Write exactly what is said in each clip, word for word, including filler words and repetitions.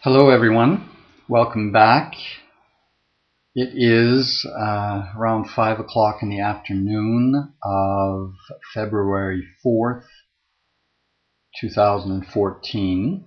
Hello everyone, welcome back. It is uh, around five o'clock in the afternoon of February fourth, two thousand fourteen.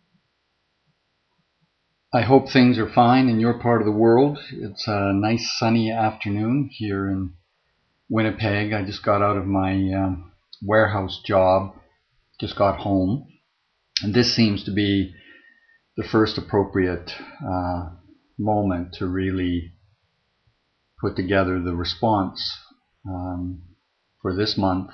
I hope things are fine in your part of the world. It's a nice sunny afternoon here in Winnipeg. I just got out of my um, warehouse job, just got home, and this seems to be the first appropriate uh, moment to really put together the response um, for this month.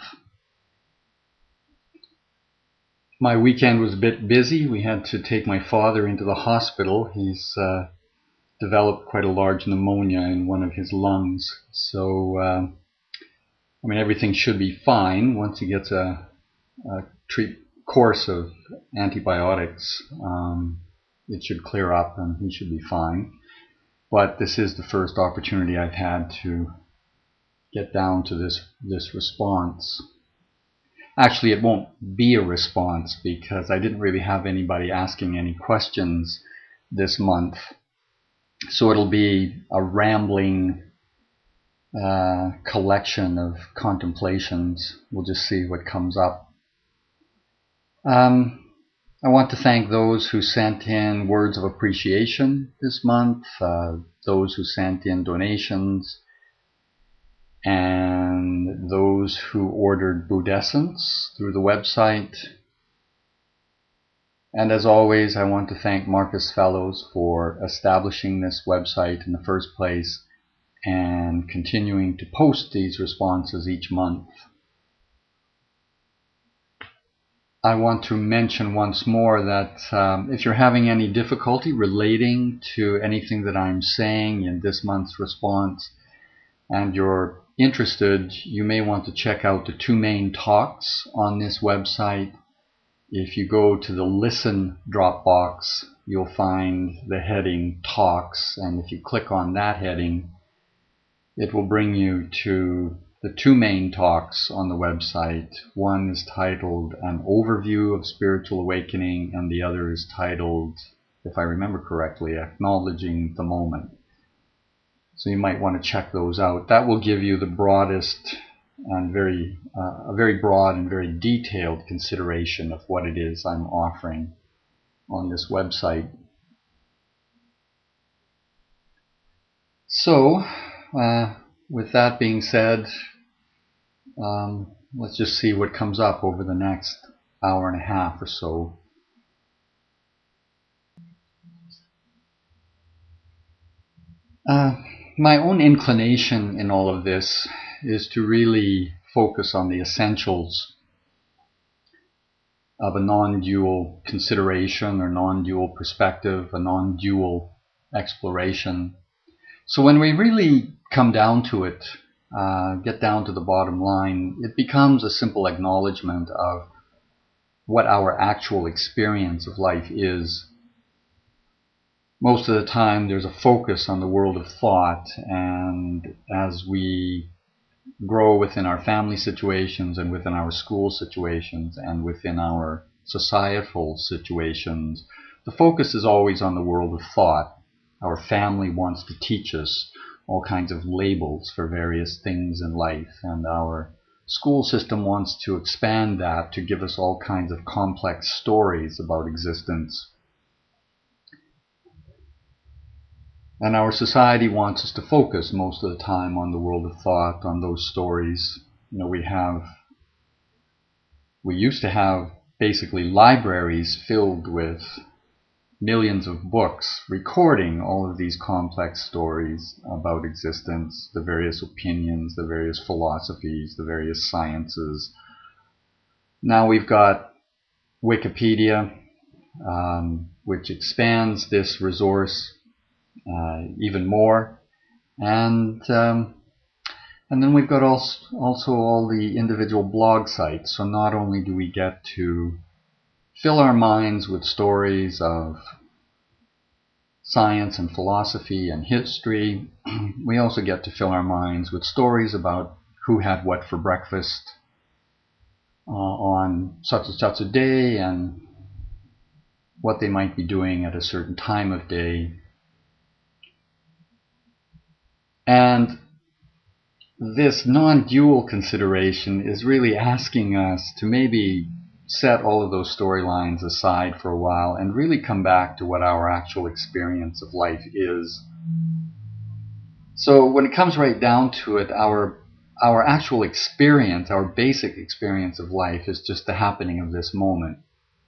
My weekend was a bit busy. We had to take my father into the hospital. He's uh, developed quite a large pneumonia in one of his lungs. So, uh, I mean, everything should be fine once he gets a, a treat course of antibiotics. Um, it should clear up and he should be fine. But this is the first opportunity I've had to get down to this, this response. Actually, it won't be a response because I didn't really have anybody asking any questions this month. So it'll be a rambling uh, collection of contemplations. We'll just see what comes up. Um, I want to thank those who sent in words of appreciation this month, uh, those who sent in donations, and those who ordered Buddhessence through the website. And as always, I want to thank Marcus Fellows for establishing this website in the first place and continuing to post these responses each month. I want to mention once more that um, if you're having any difficulty relating to anything that I'm saying in this month's response and you're interested, you may want to check out the two main talks on this website. If you go to the Listen drop box, you'll find the heading Talks, and if you click on that heading, it will bring you to the two main talks on the website. One is titled An Overview of Spiritual Awakening, and the other is titled, if I remember correctly, Acknowledging the Moment. So you might want to check those out. That will give you the broadest and very, uh, a very broad and very detailed consideration of what it is I'm offering on this website. So, uh, with that being said, Um, let's just see what comes up over the next hour and a half or so. Uh, my own inclination in all of this is to really focus on the essentials of a non-dual consideration or non-dual perspective, a non-dual exploration. So when we really come down to it, Uh, get down to the bottom line, it becomes a simple acknowledgement of what our actual experience of life is. Most of the time there's a focus on the world of thought, and as we grow within our family situations and within our school situations and within our societal situations, the focus is always on the world of thought. Our family wants to teach us all kinds of labels for various things in life, and our school system wants to expand that to give us all kinds of complex stories about existence. And our society wants us to focus most of the time on the world of thought, on those stories. You know, we have, we used to have basically libraries filled with millions of books recording all of these complex stories about existence, the various opinions, the various philosophies, the various sciences. Now we've got Wikipedia, um, which expands this resource uh, even more, and um, and then we've got also, also all the individual blog sites. So not only do we get to fill our minds with stories of science and philosophy and history, we also get to fill our minds with stories about who had what for breakfast uh, on such and such a day, and what they might be doing at a certain time of day. And this non-dual consideration is really asking us to maybe set all of those storylines aside for a while and really come back to what our actual experience of life is. So when it comes right down to it, our our actual experience, our basic experience of life is just the happening of this moment.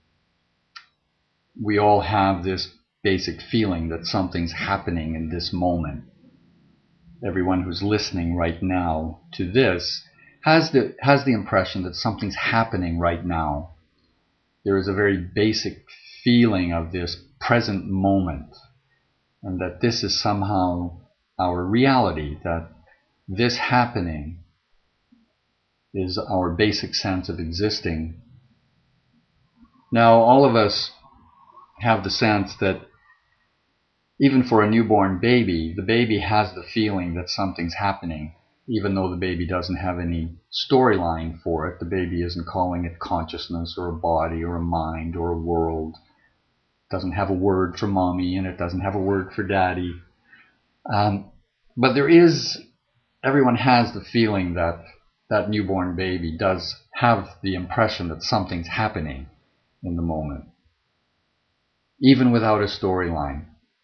We all have this basic feeling that something's happening in this moment. Everyone who's listening right now to this has the has the impression that something's happening right now. There is a very basic feeling of this present moment, and that this is somehow our reality, that this happening is our basic sense of existing. Now, all of us have the sense that even for a newborn baby, the baby has the feeling that something's happening, even though the baby doesn't have any storyline for it. The baby isn't calling it consciousness or a body or a mind or a world. It doesn't have a word for mommy and it doesn't have a word for daddy. Um, but there is, everyone has the feeling that that newborn baby does have the impression that something's happening in the moment, even without a storyline.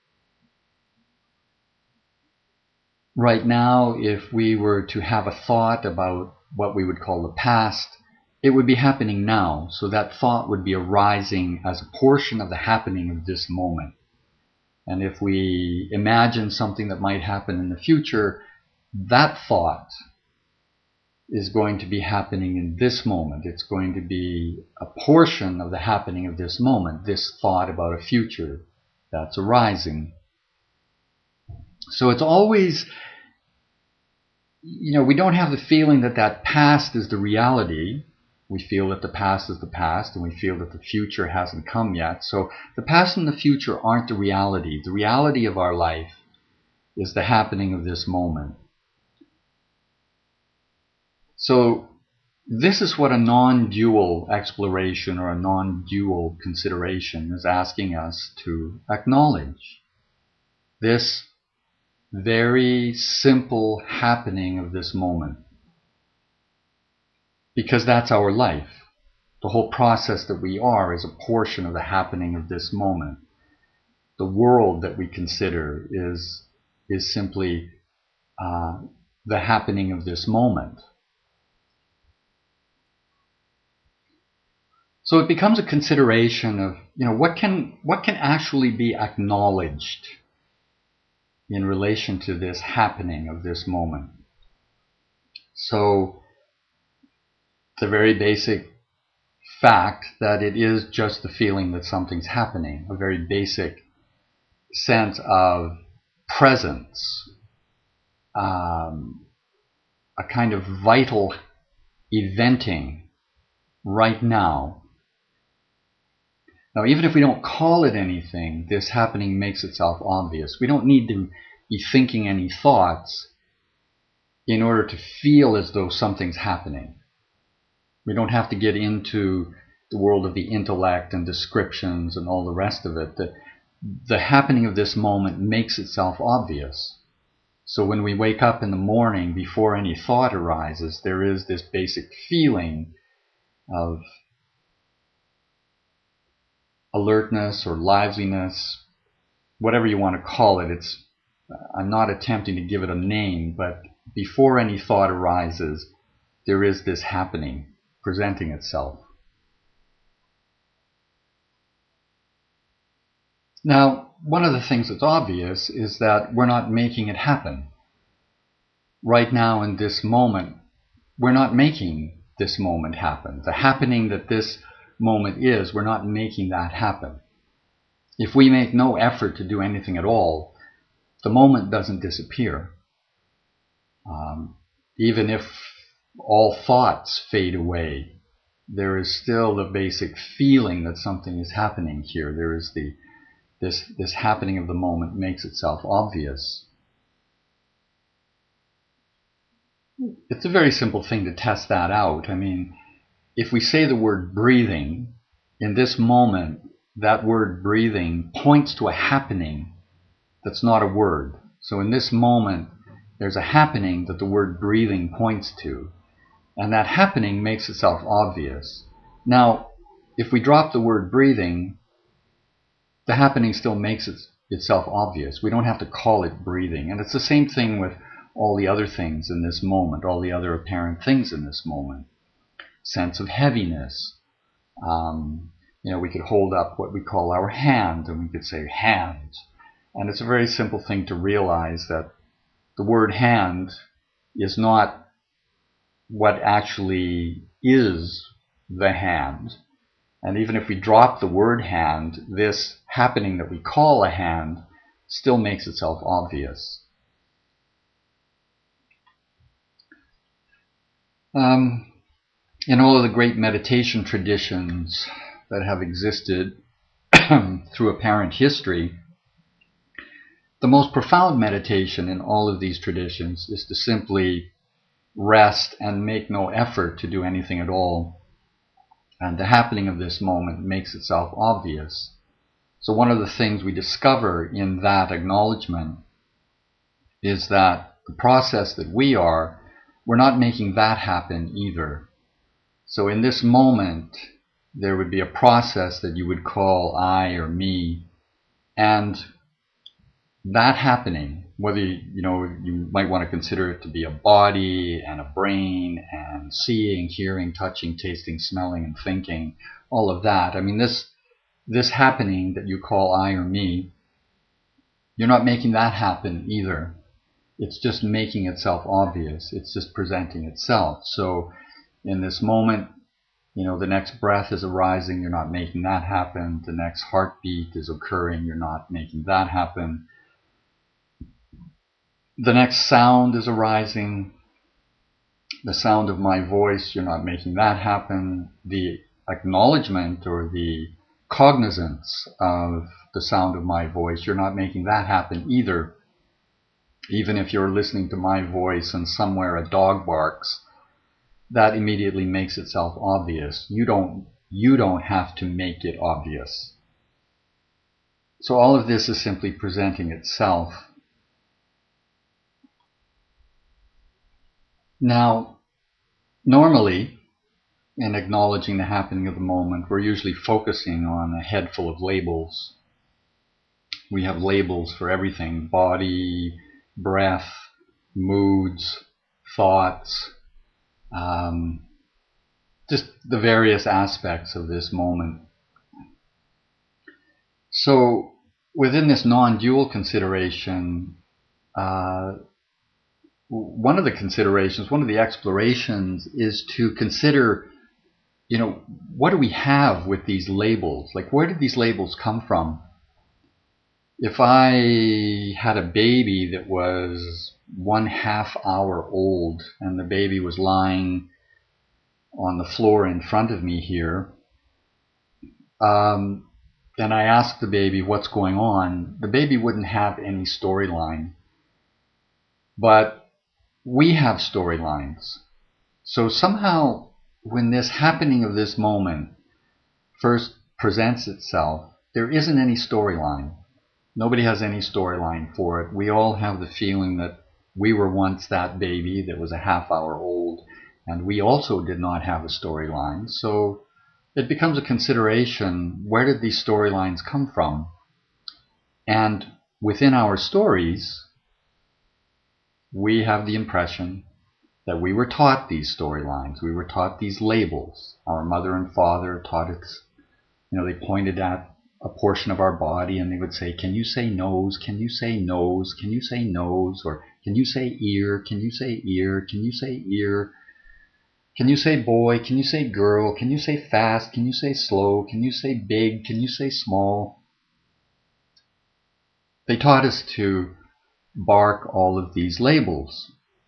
Right now, if we were to have a thought about what we would call the past, it would be happening now. So that thought would be arising as a portion of the happening of this moment. And if we imagine something that might happen in the future, that thought is going to be happening in this moment. It's going to be a portion of the happening of this moment, this thought about a future that's arising. So it's always, you know, we don't have the feeling that that past is the reality. We feel that the past is the past, and we feel that the future hasn't come yet. So the past and the future aren't the reality. The reality of our life is the happening of this moment. So this is what a non-dual exploration or a non-dual consideration is asking us to acknowledge. This very simple happening of this moment. Because that's our life. The whole process that we are is a portion of the happening of this moment. The world that we consider is, is simply uh, the happening of this moment. So it becomes a consideration of, you know, what can, what can actually be acknowledged in relation to this happening of this moment. So the very basic fact that it is just the feeling that something's happening, a very basic sense of presence, um, a kind of vital eventing right now. Now, even if we don't call it anything, this happening makes itself obvious. We don't need to be thinking any thoughts in order to feel as though something's happening. We don't have to get into the world of the intellect and descriptions and all the rest of it. The, the happening of this moment makes itself obvious. So when we wake up in the morning, before any thought arises, there is this basic feeling of alertness or liveliness, whatever you want to call it. It's, I'm not attempting to give it a name, but before any thought arises, there is this happening presenting itself. Now, one of the things that's obvious is that we're not making it happen. Right now in this moment, we're not making this moment happen. The happening that this moment is, we're not making that happen. If we make no effort to do anything at all, the moment doesn't disappear. Um, even if all thoughts fade away, there is still the basic feeling that something is happening here. There is the this this happening of the moment makes itself obvious. It's a very simple thing to test that out. I mean, if we say the word breathing, in this moment, that word breathing points to a happening that's not a word. So in this moment, there's a happening that the word breathing points to, and that happening makes itself obvious. Now, if we drop the word breathing, the happening still makes it, itself obvious. We don't have to call it breathing. And it's the same thing with all the other things in this moment, all the other apparent things in this moment. Sense of heaviness. Um, you know, we could hold up what we call our hand, and we could say hand. And it's a very simple thing to realize that the word hand is not what actually is the hand. And even if we drop the word hand, this happening that we call a hand still makes itself obvious. Um, in all of the great meditation traditions that have existed through apparent history, the most profound meditation in all of these traditions is to simply rest and make no effort to do anything at all. And the happening of this moment makes itself obvious. So one of the things we discover in that acknowledgement is that the process that we are, we're not making that happen either. So in this moment, there would be a process that you would call I or me, and that happening, whether you know you might want to consider it to be a body and a brain and seeing, hearing, touching, tasting, smelling, and thinking, all of that. I mean, this this happening that you call I or me, you're not making that happen either. It's just making itself obvious. It's just presenting itself. So in this moment, you know, the next breath is arising, you're not making that happen. The next heartbeat is occurring, you're not making that happen. The next sound is arising, the sound of my voice, you're not making that happen. The acknowledgement or the cognizance of the sound of my voice, you're not making that happen either. Even if you're listening to my voice and somewhere a dog barks, that immediately makes itself obvious. You don't, you don't have to make it obvious. So all of this is simply presenting itself. Now, normally, in acknowledging the happening of the moment, we're usually focusing on a head full of labels. We have labels for everything: body, breath, moods, thoughts, um, just the various aspects of this moment. So within this non-dual consideration, uh, one of the considerations, one of the explorations is to consider, you know, what do we have with these labels? Like, where did these labels come from? If I had a baby that was one half hour old and the baby was lying on the floor in front of me here, um, and I asked the baby what's going on, the baby wouldn't have any storyline. But we have storylines. So somehow, when this happening of this moment first presents itself, there isn't any storyline. Nobody has any storyline for it. We all have the feeling that we were once that baby that was a half hour old, and we also did not have a storyline. So it becomes a consideration, where did these storylines come from? And within our stories, we have the impression that we were taught these storylines. We were taught these labels. Our mother and father taught us, you know, they pointed at a portion of our body and they would say, can you say nose? Can you say nose? Can you say nose? Or can you say ear? Can you say ear? Can you say ear? Can you say boy? Can you say girl? Can you say fast? Can you say slow? Can you say big? Can you say small? They taught us to bark all of these labels.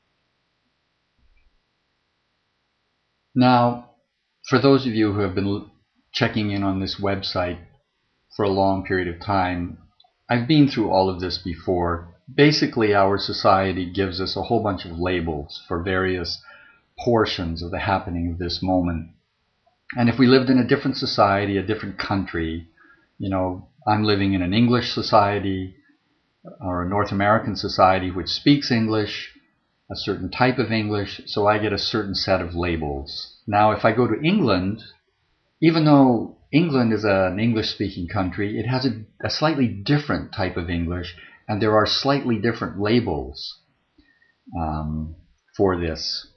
Now, for those of you who have been checking in on this website for a long period of time, I've been through all of this before. Basically, our society gives us a whole bunch of labels for various portions of the happening of this moment. And if we lived in a different society, a different country, You know, I'm living in an English society or a North American society which speaks English, a certain type of English, so I get a certain set of labels. Now, if I go to England, even though England is an English-speaking country, it has a, a slightly different type of English, and there are slightly different labels um, for this.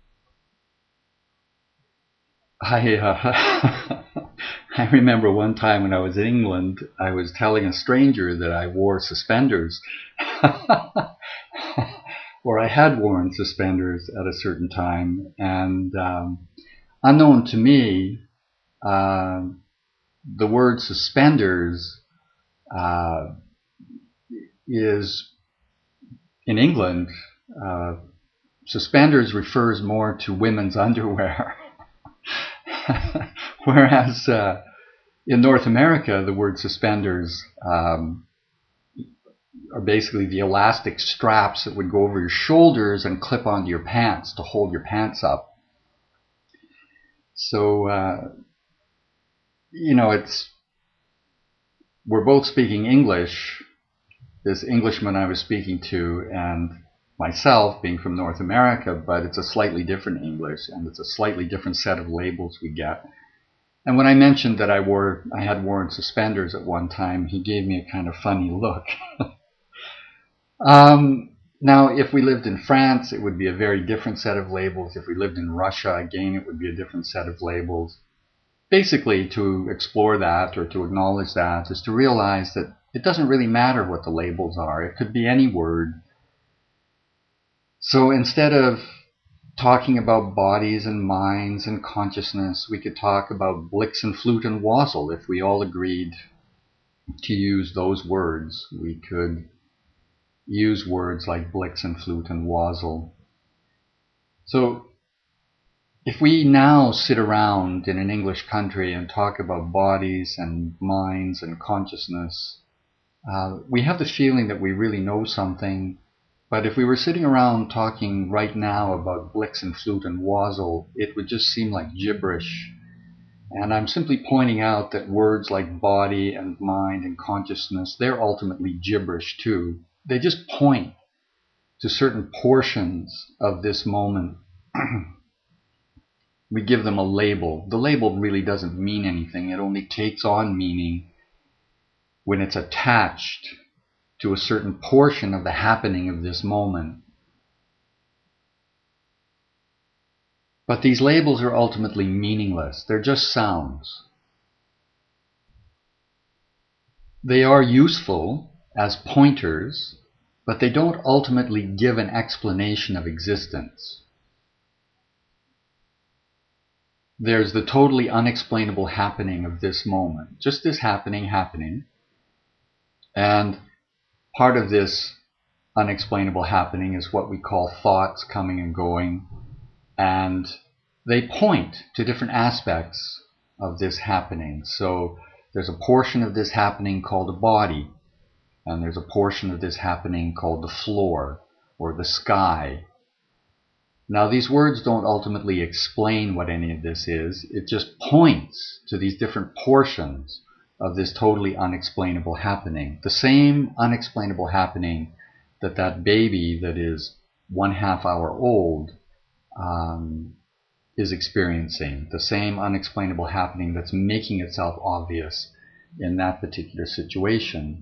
I, uh, I remember one time when I was in England, I was telling a stranger that I wore suspenders. Or I had worn suspenders at a certain time, and um, unknown to me, uh, the word suspenders uh, is, in England, uh, suspenders refers more to women's underwear. Whereas uh, in North America, the word suspenders um, are basically the elastic straps that would go over your shoulders and clip onto your pants to hold your pants up. So, uh, you know, it's, we're both speaking English, this Englishman I was speaking to and myself being from North America, but it's a slightly different English and it's a slightly different set of labels we get. And when I mentioned that I wore, I had worn suspenders at one time, he gave me a kind of funny look. um, now, if we lived in France, it would be a very different set of labels. If we lived in Russia, again, it would be a different set of labels. Basically, to explore that or to acknowledge that is to realize that it doesn't really matter what the labels are. It could be any word. So instead of talking about bodies and minds and consciousness, we could talk about Blix and Flute and Wassail. If we all agreed to use those words, we could use words like Blix and Flute and Wassail. So if we now sit around in an English country and talk about bodies and minds and consciousness, uh, we have the feeling that we really know something. But if we were sitting around talking right now about Blix and Flute and Wassail, it would just seem like gibberish. And I'm simply pointing out that words like body and mind and consciousness, they're ultimately gibberish too. They just point to certain portions of this moment. We give them a label. The label really doesn't mean anything. It only takes on meaning when it's attached to a certain portion of the happening of this moment. But these labels are ultimately meaningless. They're just sounds. They are useful as pointers, but they don't ultimately give an explanation of existence. There's the totally unexplainable happening of this moment. Just this happening, happening. And part of this unexplainable happening is what we call thoughts coming and going. And they point to different aspects of this happening. So there's a portion of this happening called a body. And there's a portion of this happening called the floor or the sky. Now, these words don't ultimately explain what any of this is. It just points to these different portions of this totally unexplainable happening. The same unexplainable happening that that baby that is one half hour old um, is experiencing. The same unexplainable happening that's making itself obvious in that particular situation.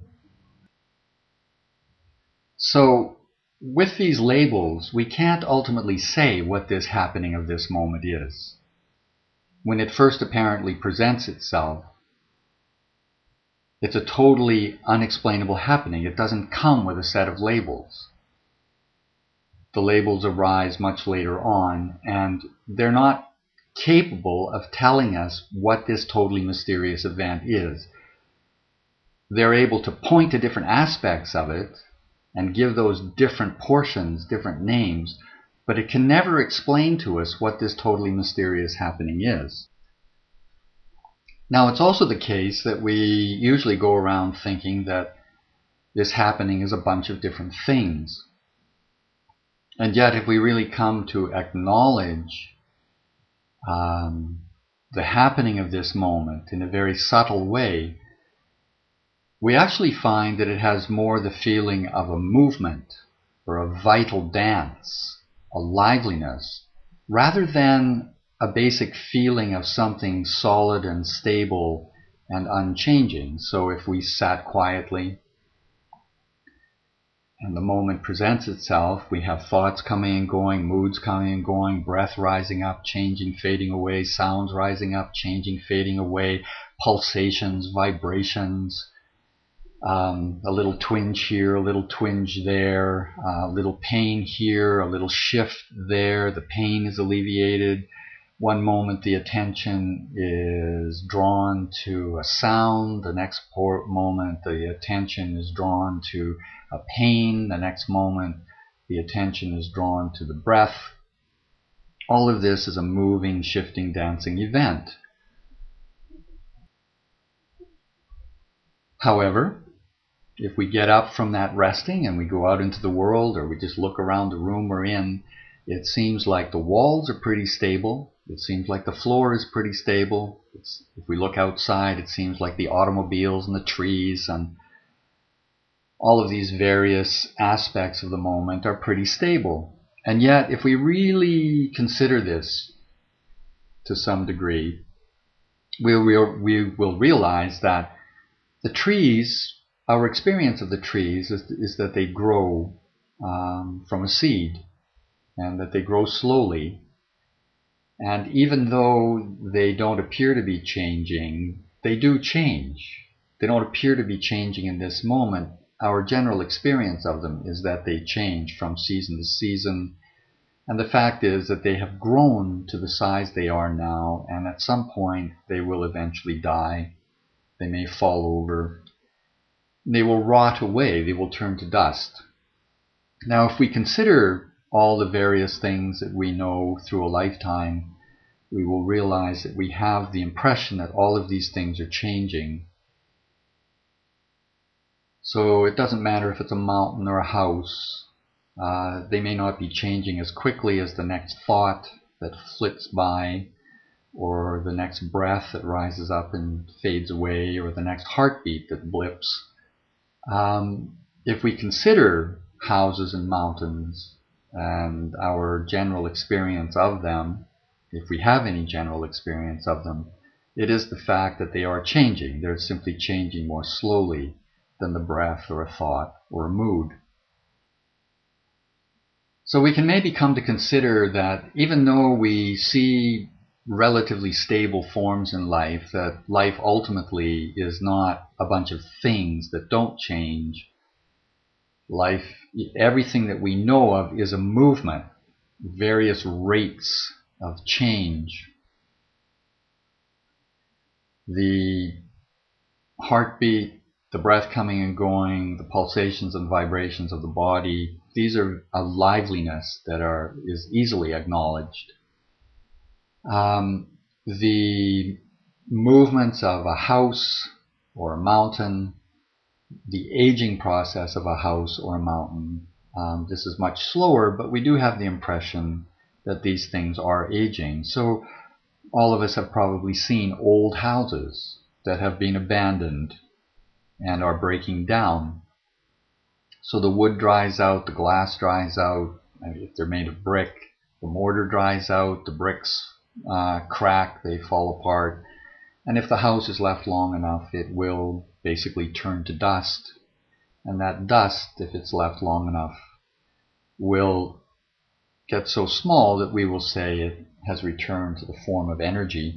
So, with these labels, we can't ultimately say what this happening of this moment is. When it first apparently presents itself, it's a totally unexplainable happening. It doesn't come with a set of labels. The labels arise much later on, and they're not capable of telling us what this totally mysterious event is. They're able to point to different aspects of it and give those different portions different names, but it can never explain to us what this totally mysterious happening is. Now, it's also the case that we usually go around thinking that this happening is a bunch of different things. And yet, if we really come to acknowledge um, the happening of this moment in a very subtle way, we actually find that it has more the feeling of a movement or a vital dance, a liveliness, rather than a basic feeling of something solid and stable and unchanging. So if we sat quietly and the moment presents itself, we have thoughts coming and going, moods coming and going, breath rising up, changing, fading away, sounds rising up, changing, fading away, pulsations, vibrations, um, a little twinge here, a little twinge there, a little pain here, a little shift there, the pain is alleviated. One moment the attention is drawn to a sound, the next moment the attention is drawn to a pain, the next moment the attention is drawn to the breath. All of this is a moving, shifting, dancing event. However, if we get up from that resting and we go out into the world, or we just look around the room we're in, it seems like the walls are pretty stable. It seems like the floor is pretty stable. It's, if we look outside, it seems like the automobiles and the trees and all of these various aspects of the moment are pretty stable. And yet, if we really consider this to some degree, we will, we will realize that the trees, our experience of the trees is, is that they grow um, from a seed, and that they grow slowly. And even though they don't appear to be changing, they do change. They don't appear to be changing in this moment. Our general experience of them is that they change from season to season. And the fact is that they have grown to the size they are now, and at some point they will eventually die. They may fall over. They will rot away. They will turn to dust. Now, if we consider all the various things that we know through a lifetime, we will realize that we have the impression that all of these things are changing. So it doesn't matter if it's a mountain or a house. Uh, they may not be changing as quickly as the next thought that flits by, or the next breath that rises up and fades away, or the next heartbeat that blips. Um, if we consider houses and mountains and our general experience of them, if we have any general experience of them, it is the fact that they are changing. They're simply changing more slowly than the breath or a thought or a mood. So we can maybe come to consider that even though we see relatively stable forms in life, that life ultimately is not a bunch of things that don't change. Life, everything that we know of is a movement, various rates of change. The heartbeat, the breath coming and going, the pulsations and vibrations of the body, these are a liveliness that are is easily acknowledged. Um, the movements of a house or a mountain, the aging process of a house or a mountain, um, this is much slower, but we do have the impression that these things are aging. So all of us have probably seen old houses that have been abandoned and are breaking down. So the wood dries out, the glass dries out. If they're made of brick, the mortar dries out, the bricks uh, crack, they fall apart. And if the house is left long enough, it will basically turn to dust. And that dust, if it's left long enough, will get so small that we will say it has returned to the form of energy.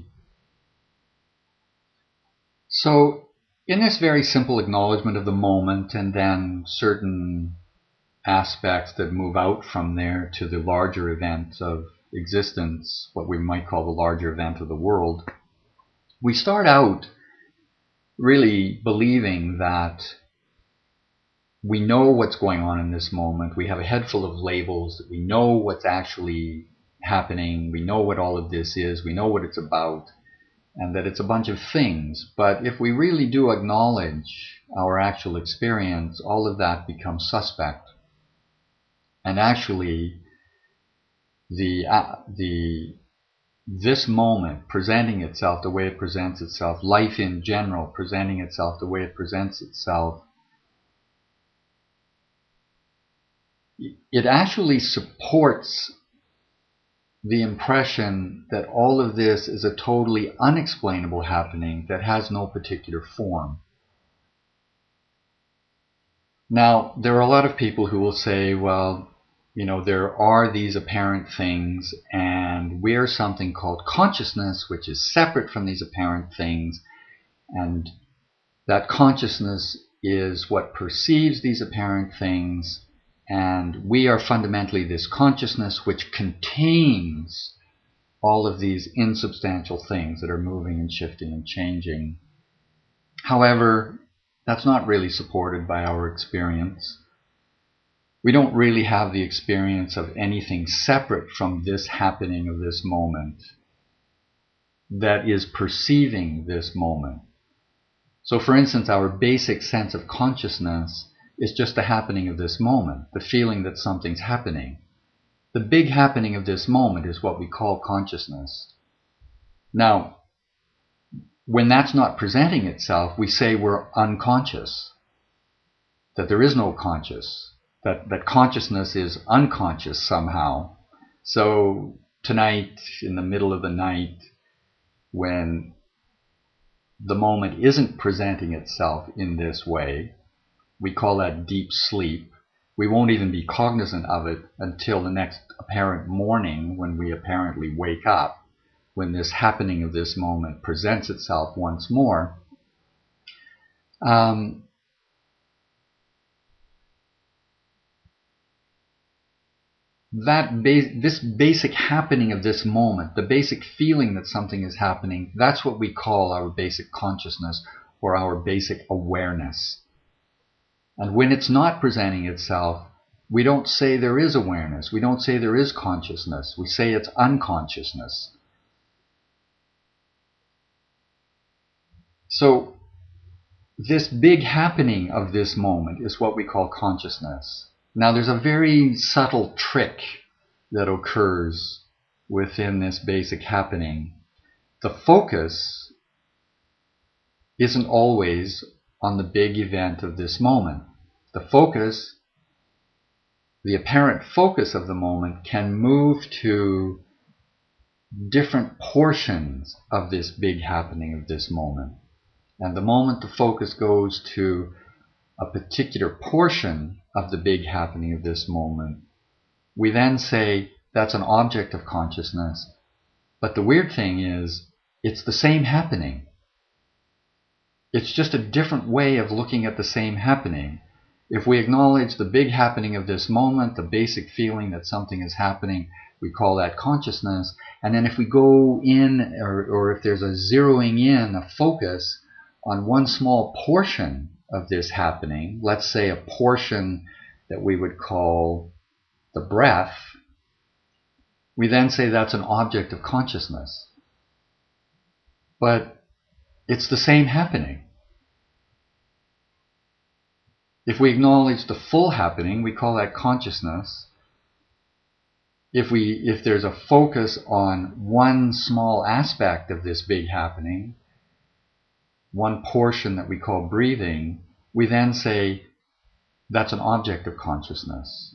So in this very simple acknowledgement of the moment, and then certain aspects that move out from there to the larger event of existence, what we might call the larger event of the world, we start out really believing that we know what's going on in this moment. We have a head full of labels. We know what's actually happening. We know what all of this is. We know what it's about, and that it's a bunch of things. But if we really do acknowledge our actual experience, all of that becomes suspect. And actually, the uh, the this moment presenting itself the way it presents itself, life in general presenting itself the way it presents itself, it actually supports the impression that all of this is a totally unexplainable happening that has no particular form. Now, there are a lot of people who will say, well, you know, there are these apparent things, and we're something called consciousness, which is separate from these apparent things, and that consciousness is what perceives these apparent things, and we are fundamentally this consciousness which contains all of these insubstantial things that are moving and shifting and changing. However, that's not really supported by our experience. We don't really have the experience of anything separate from this happening of this moment that is perceiving this moment. So for instance, our basic sense of consciousness is just the happening of this moment, the feeling that something's happening. The big happening of this moment is what we call consciousness. Now, when that's not presenting itself, we say we're unconscious, that there is no conscious, that, that consciousness is unconscious somehow. So tonight, in the middle of the night, when the moment isn't presenting itself in this way, we call that deep sleep. We won't even be cognizant of it until the next apparent morning when we apparently wake up, when this happening of this moment presents itself once more. Um, that ba- this basic happening of this moment, the basic feeling that something is happening, that's what we call our basic consciousness or our basic awareness. And when it's not presenting itself, we don't say there is awareness. We don't say there is consciousness. We say it's unconsciousness. So this big happening of this moment is what we call consciousness. Now there's a very subtle trick that occurs within this basic happening. The focus isn't always on the big event of this moment. The focus, the apparent focus of the moment, can move to different portions of this big happening of this moment. And the moment the focus goes to a particular portion of the big happening of this moment, we then say that's an object of consciousness. But the weird thing is, it's the same happening. It's just a different way of looking at the same happening. If we acknowledge the big happening of this moment, the basic feeling that something is happening, we call that consciousness. And then if we go in, or, or if there's a zeroing in, a focus on one small portion of this happening, let's say a portion that we would call the breath, we then say that's an object of consciousness. But it's the same happening. If we acknowledge the full happening, we call that consciousness. If we, if there's a focus on one small aspect of this big happening, one portion that we call breathing, we then say that's an object of consciousness.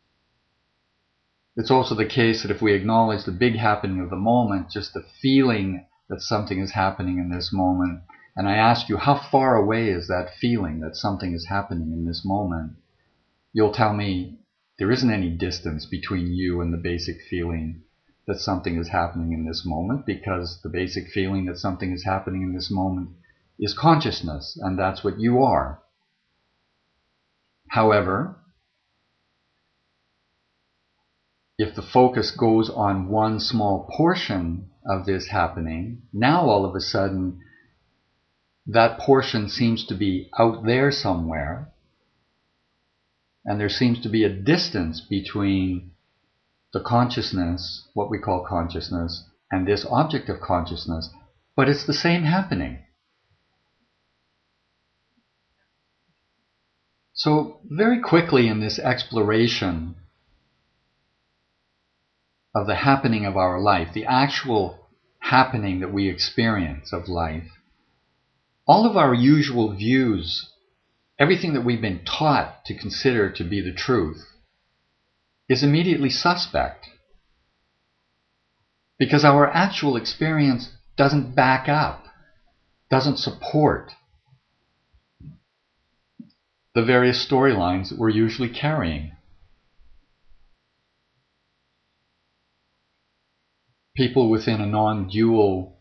It's also the case that if we acknowledge the big happening of the moment, just the feeling that something is happening in this moment, and I ask you, how far away is that feeling that something is happening in this moment? You'll tell me there isn't any distance between you and the basic feeling that something is happening in this moment, because the basic feeling that something is happening in this moment is consciousness, and that's what you are. However, if the focus goes on one small portion of this happening, now all of a sudden that portion seems to be out there somewhere, and there seems to be a distance between the consciousness, what we call consciousness, and this object of consciousness, but it's the same happening. So very quickly in this exploration of the happening of our life, the actual happening that we experience of life, all of our usual views, everything that we've been taught to consider to be the truth, is immediately suspect. Because our actual experience doesn't back up, doesn't support the various storylines that we're usually carrying. People within a non-dual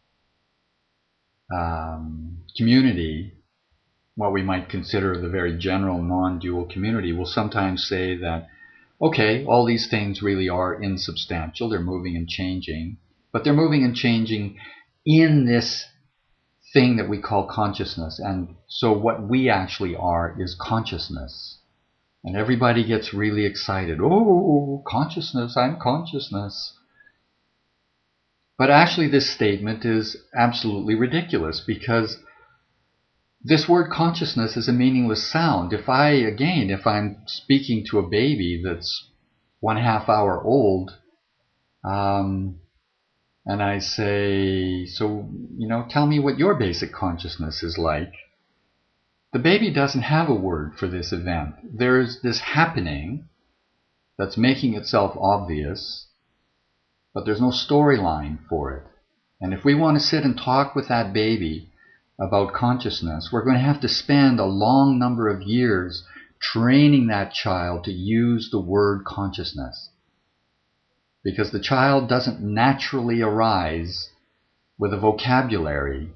um, community, what we might consider the very general non-dual community, will sometimes say that, okay, all these things really are insubstantial, they're moving and changing, but they're moving and changing in this thing that we call consciousness. And so what we actually are is consciousness. And everybody gets really excited. Oh, consciousness, I'm consciousness. But actually this statement is absolutely ridiculous, because this word consciousness is a meaningless sound. If I, again, if I'm speaking to a baby that's one half hour old, um, and I say, so, you know, tell me what your basic consciousness is like. The baby doesn't have a word for this event. There's this happening that's making itself obvious, but there's no storyline for it. And if we want to sit and talk with that baby about consciousness, we're going to have to spend a long number of years training that child to use the word consciousness. Because the child doesn't naturally arise with a vocabulary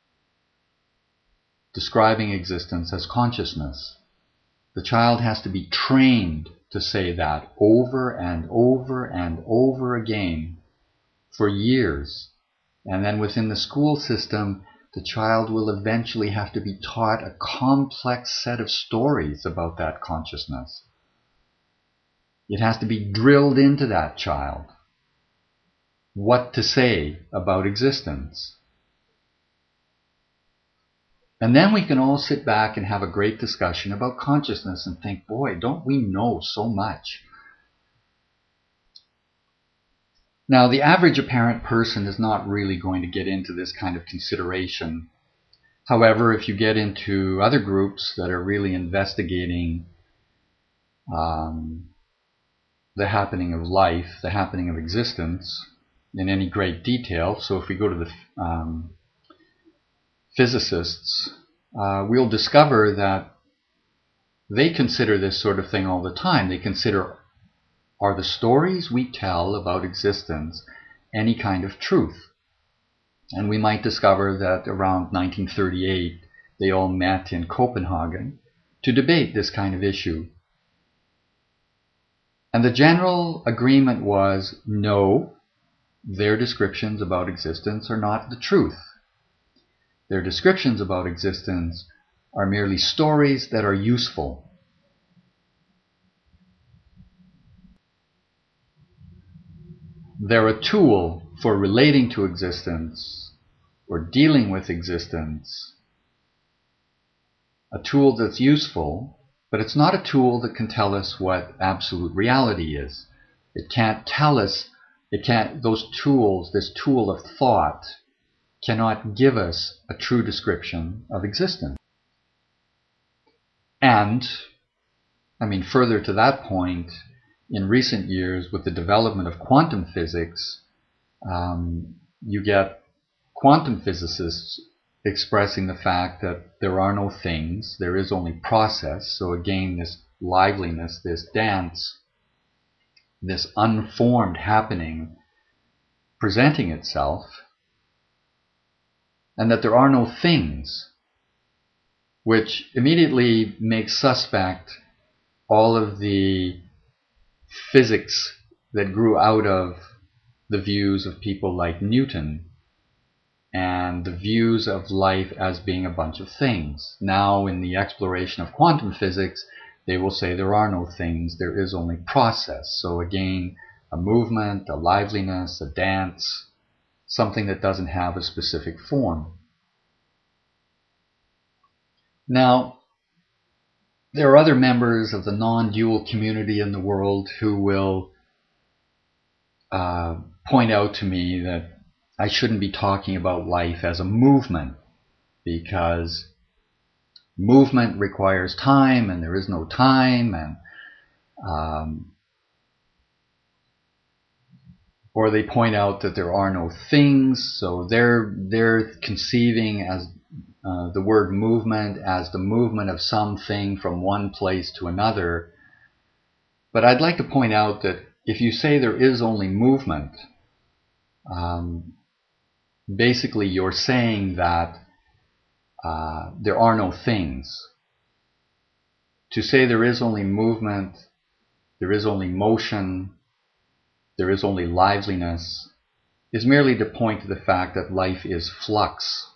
describing existence as consciousness. The child has to be trained to say that over and over and over again for years. And then within the school system, the child will eventually have to be taught a complex set of stories about that consciousness. It has to be drilled into that child what to say about existence. And then we can all sit back and have a great discussion about consciousness and think, boy, don't we know so much? Now, the average apparent person is not really going to get into this kind of consideration. However, if you get into other groups that are really investigating um, the happening of life, the happening of existence in any great detail, so if we go to the um, physicists, uh, we'll discover that they consider this sort of thing all the time. They consider, are the stories we tell about existence any kind of truth? And we might discover that around nineteen thirty-eight, they all met in Copenhagen to debate this kind of issue. And the general agreement was, no, their descriptions about existence are not the truth. Their descriptions about existence are merely stories that are useful. They're a tool for relating to existence or dealing with existence. A tool that's useful, but it's not a tool that can tell us what absolute reality is. It can't tell us, it can't, those tools, this tool of thought, cannot give us a true description of existence. And, I mean, further to that point, in recent years, with the development of quantum physics, um, you get quantum physicists expressing the fact that there are no things, there is only process. So again, this liveliness, this dance, this unformed happening presenting itself, and that there are no things, which immediately makes suspect all of the physics that grew out of the views of people like Newton and the views of life as being a bunch of things. Now, in the exploration of quantum physics, they will say there are no things, there is only process. So again, a movement, a liveliness, a dance, something that doesn't have a specific form. Now, there are other members of the non-dual community in the world who will uh, point out to me that I shouldn't be talking about life as a movement, because movement requires time and there is no time, and um, or they point out that there are no things, so they're they're conceiving as uh, the word movement as the movement of something from one place to another. But I'd like to point out that if you say there is only movement, um, basically you're saying that uh, there are no things. To say there is only movement, there is only motion, there is only liveliness, is merely to point to the fact that life is flux.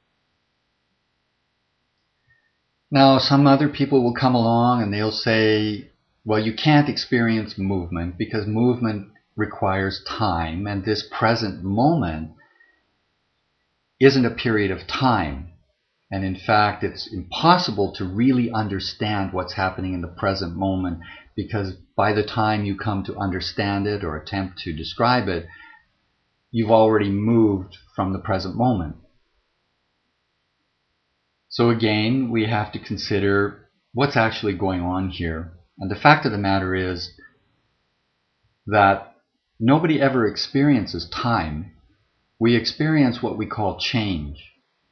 Now, some other people will come along and they'll say, well, you can't experience movement because movement requires time, and this present moment isn't a period of time. And in fact, it's impossible to really understand what's happening in the present moment, because by the time you come to understand it or attempt to describe it, you've already moved from the present moment. So again, we have to consider what's actually going on here. And the fact of the matter is that nobody ever experiences time. We experience what we call change.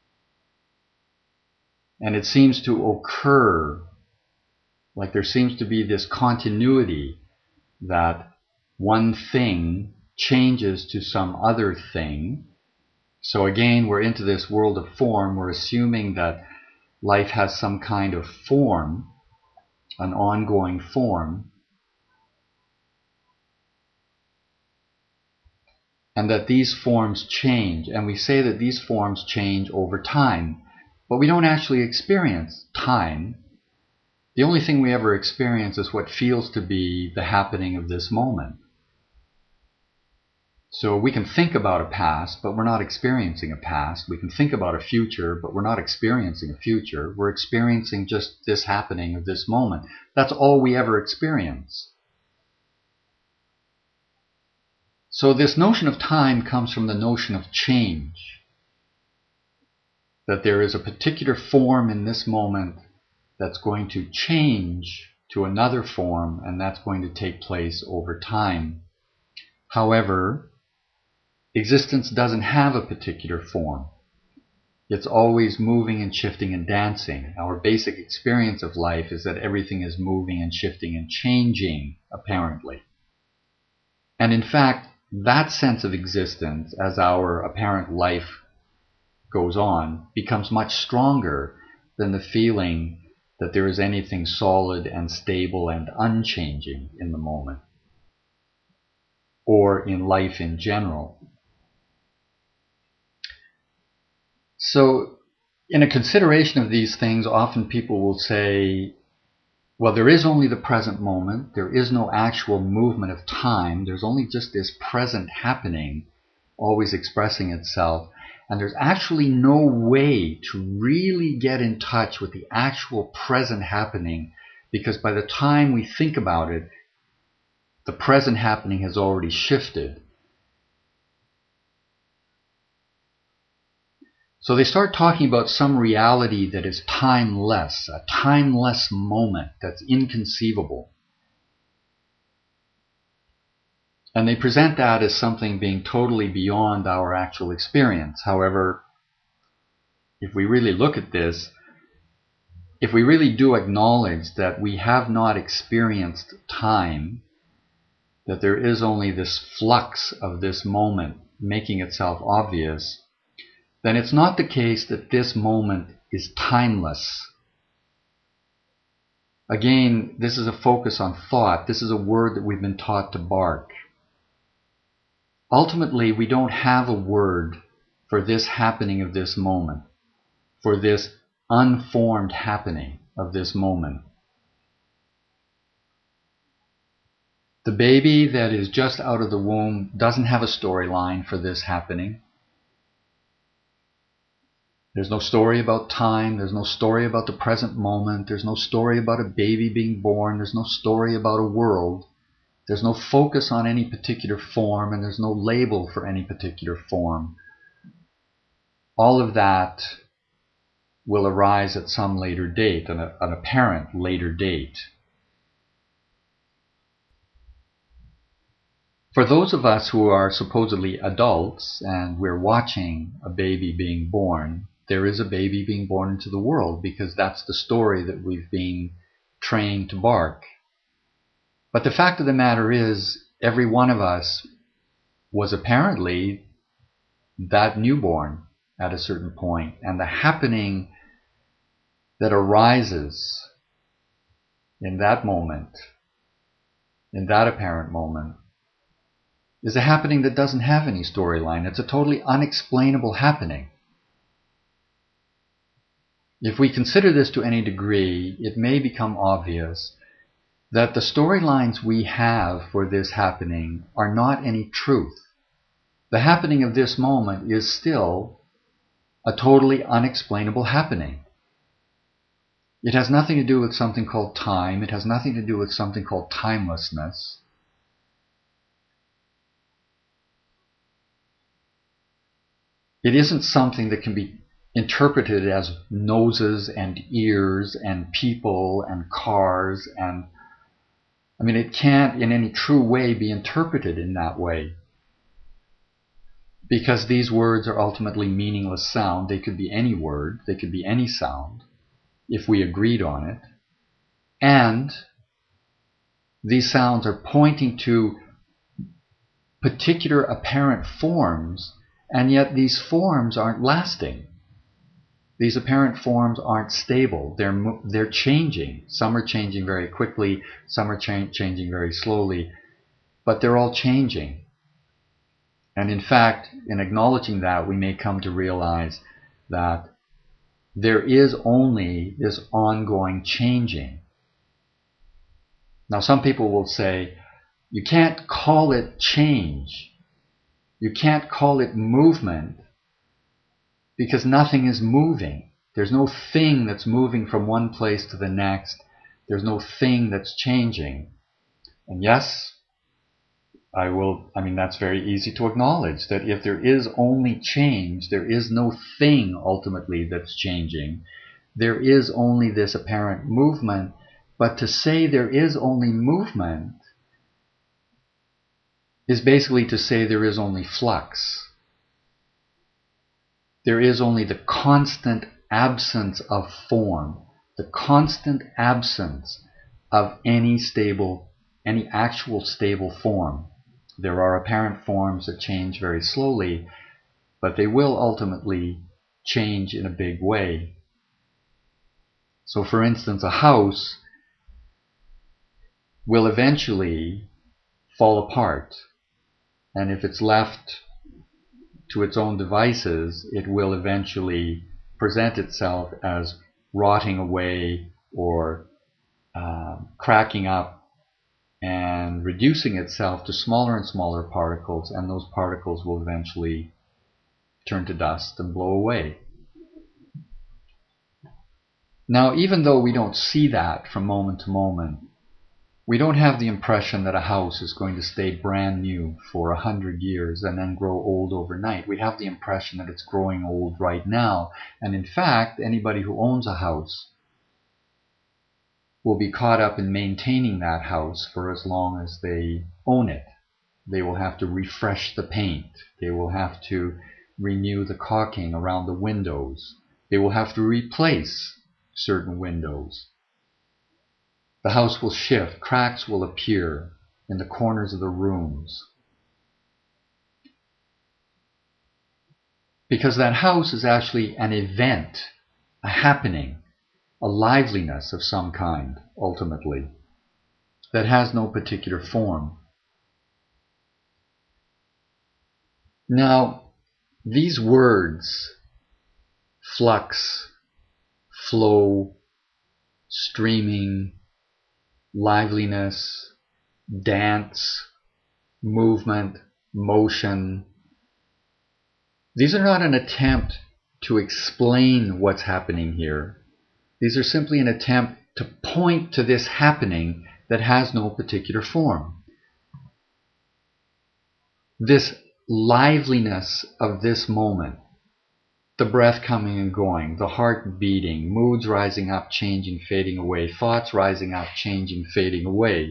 And it seems to occur, like there seems to be this continuity that one thing changes to some other thing. So again, we're into this world of form. We're assuming that life has some kind of form, an ongoing form, and that these forms change. And we say that these forms change over time, but we don't actually experience time. The only thing we ever experience is what feels to be the happening of this moment. So we can think about a past, but we're not experiencing a past. We can think about a future, but we're not experiencing a future. We're experiencing just this happening of this moment. That's all we ever experience. So this notion of time comes from the notion of change. That there is a particular form in this moment that's going to change to another form, and that's going to take place over time. However, existence doesn't have a particular form. It's always moving and shifting and dancing. Our basic experience of life is that everything is moving and shifting and changing, apparently. And in fact, that sense of existence, as our apparent life goes on, becomes much stronger than the feeling that there is anything solid and stable and unchanging in the moment, or in life in general. So, in a consideration of these things, often people will say, well, there is only the present moment, there is no actual movement of time, there's only just this present happening, always expressing itself, and there's actually no way to really get in touch with the actual present happening, because by the time we think about it, the present happening has already shifted. So they start talking about some reality that is timeless, a timeless moment that's inconceivable. And they present that as something being totally beyond our actual experience. However, if we really look at this, if we really do acknowledge that we have not experienced time, that there is only this flux of this moment making itself obvious, then it's not the case that this moment is timeless. Again, this is a focus on thought. This is a word that we've been taught to bark. Ultimately, we don't have a word for this happening of this moment, for this unformed happening of this moment. The baby that is just out of the womb doesn't have a storyline for this happening. There's no story about time, there's no story about the present moment, there's no story about a baby being born, there's no story about a world. There's no focus on any particular form, and there's no label for any particular form. All of that will arise at some later date, an, an apparent later date. For those of us who are supposedly adults and we're watching a baby being born, there is a baby being born into the world because that's the story that we've been trained to bark. But the fact of the matter is, every one of us was apparently that newborn at a certain point, and the happening that arises in that moment, in that apparent moment, is a happening that doesn't have any storyline. It's a totally unexplainable happening. If we consider this to any degree, it may become obvious that the storylines we have for this happening are not any truth. The happening of this moment is still a totally unexplainable happening. It has nothing to do with something called time. It has nothing to do with something called timelessness. It isn't something that can be interpreted as noses and ears and people and cars, and I mean, it can't in any true way be interpreted in that way, because these words are ultimately meaningless sound. They could be any word, they could be any sound, if we agreed on it. And these sounds are pointing to particular apparent forms, and yet these forms aren't lasting. These apparent forms aren't stable. They're, they're changing. Some are changing very quickly, some are cha- changing very slowly, but they're all changing. And in fact, in acknowledging that, we may come to realize that there is only this ongoing changing. Now, some people will say, you can't call it change. You can't call it movement, because nothing is moving. There's no thing that's moving from one place to the next. There's no thing that's changing. And yes, I will, I mean, that's very easy to acknowledge, that if there is only change, there is no thing ultimately that's changing. There is only this apparent movement. But to say there is only movement is basically to say there is only flux. There is only the constant absence of form, the constant absence of any stable, any actual stable form. There are apparent forms that change very slowly, but they will ultimately change in a big way. So for instance, a house will eventually fall apart, and if it's left to its own devices, it will eventually present itself as rotting away or uh, cracking up and reducing itself to smaller and smaller particles, and those particles will eventually turn to dust and blow away. Now, even though we don't see that from moment to moment, we don't have the impression that a house is going to stay brand new for a hundred years and then grow old overnight. We have the impression that it's growing old right now. And in fact, anybody who owns a house will be caught up in maintaining that house for as long as they own it. They will have to refresh the paint. They will have to renew the caulking around the windows. They will have to replace certain windows. The house will shift, cracks will appear in the corners of the rooms. Because that house is actually an event, a happening, a liveliness of some kind, ultimately, that has no particular form. Now, these words, flux, flow, streaming, liveliness, dance, movement, motion. These are not an attempt to explain what's happening here. These are simply an attempt to point to this happening that has no particular form. this liveliness of this moment, the breath coming and going, the heart beating, moods rising up, changing, fading away, thoughts rising up, changing, fading away.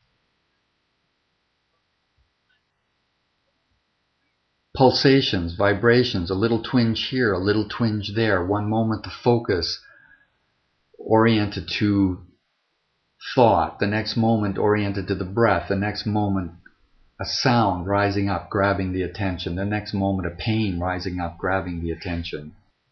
Pulsations, vibrations, a little twinge here, a little twinge there. One moment the focus oriented to thought, the next moment oriented to the breath, the next moment a sound rising up, grabbing the attention, the next moment a pain rising up, grabbing the attention.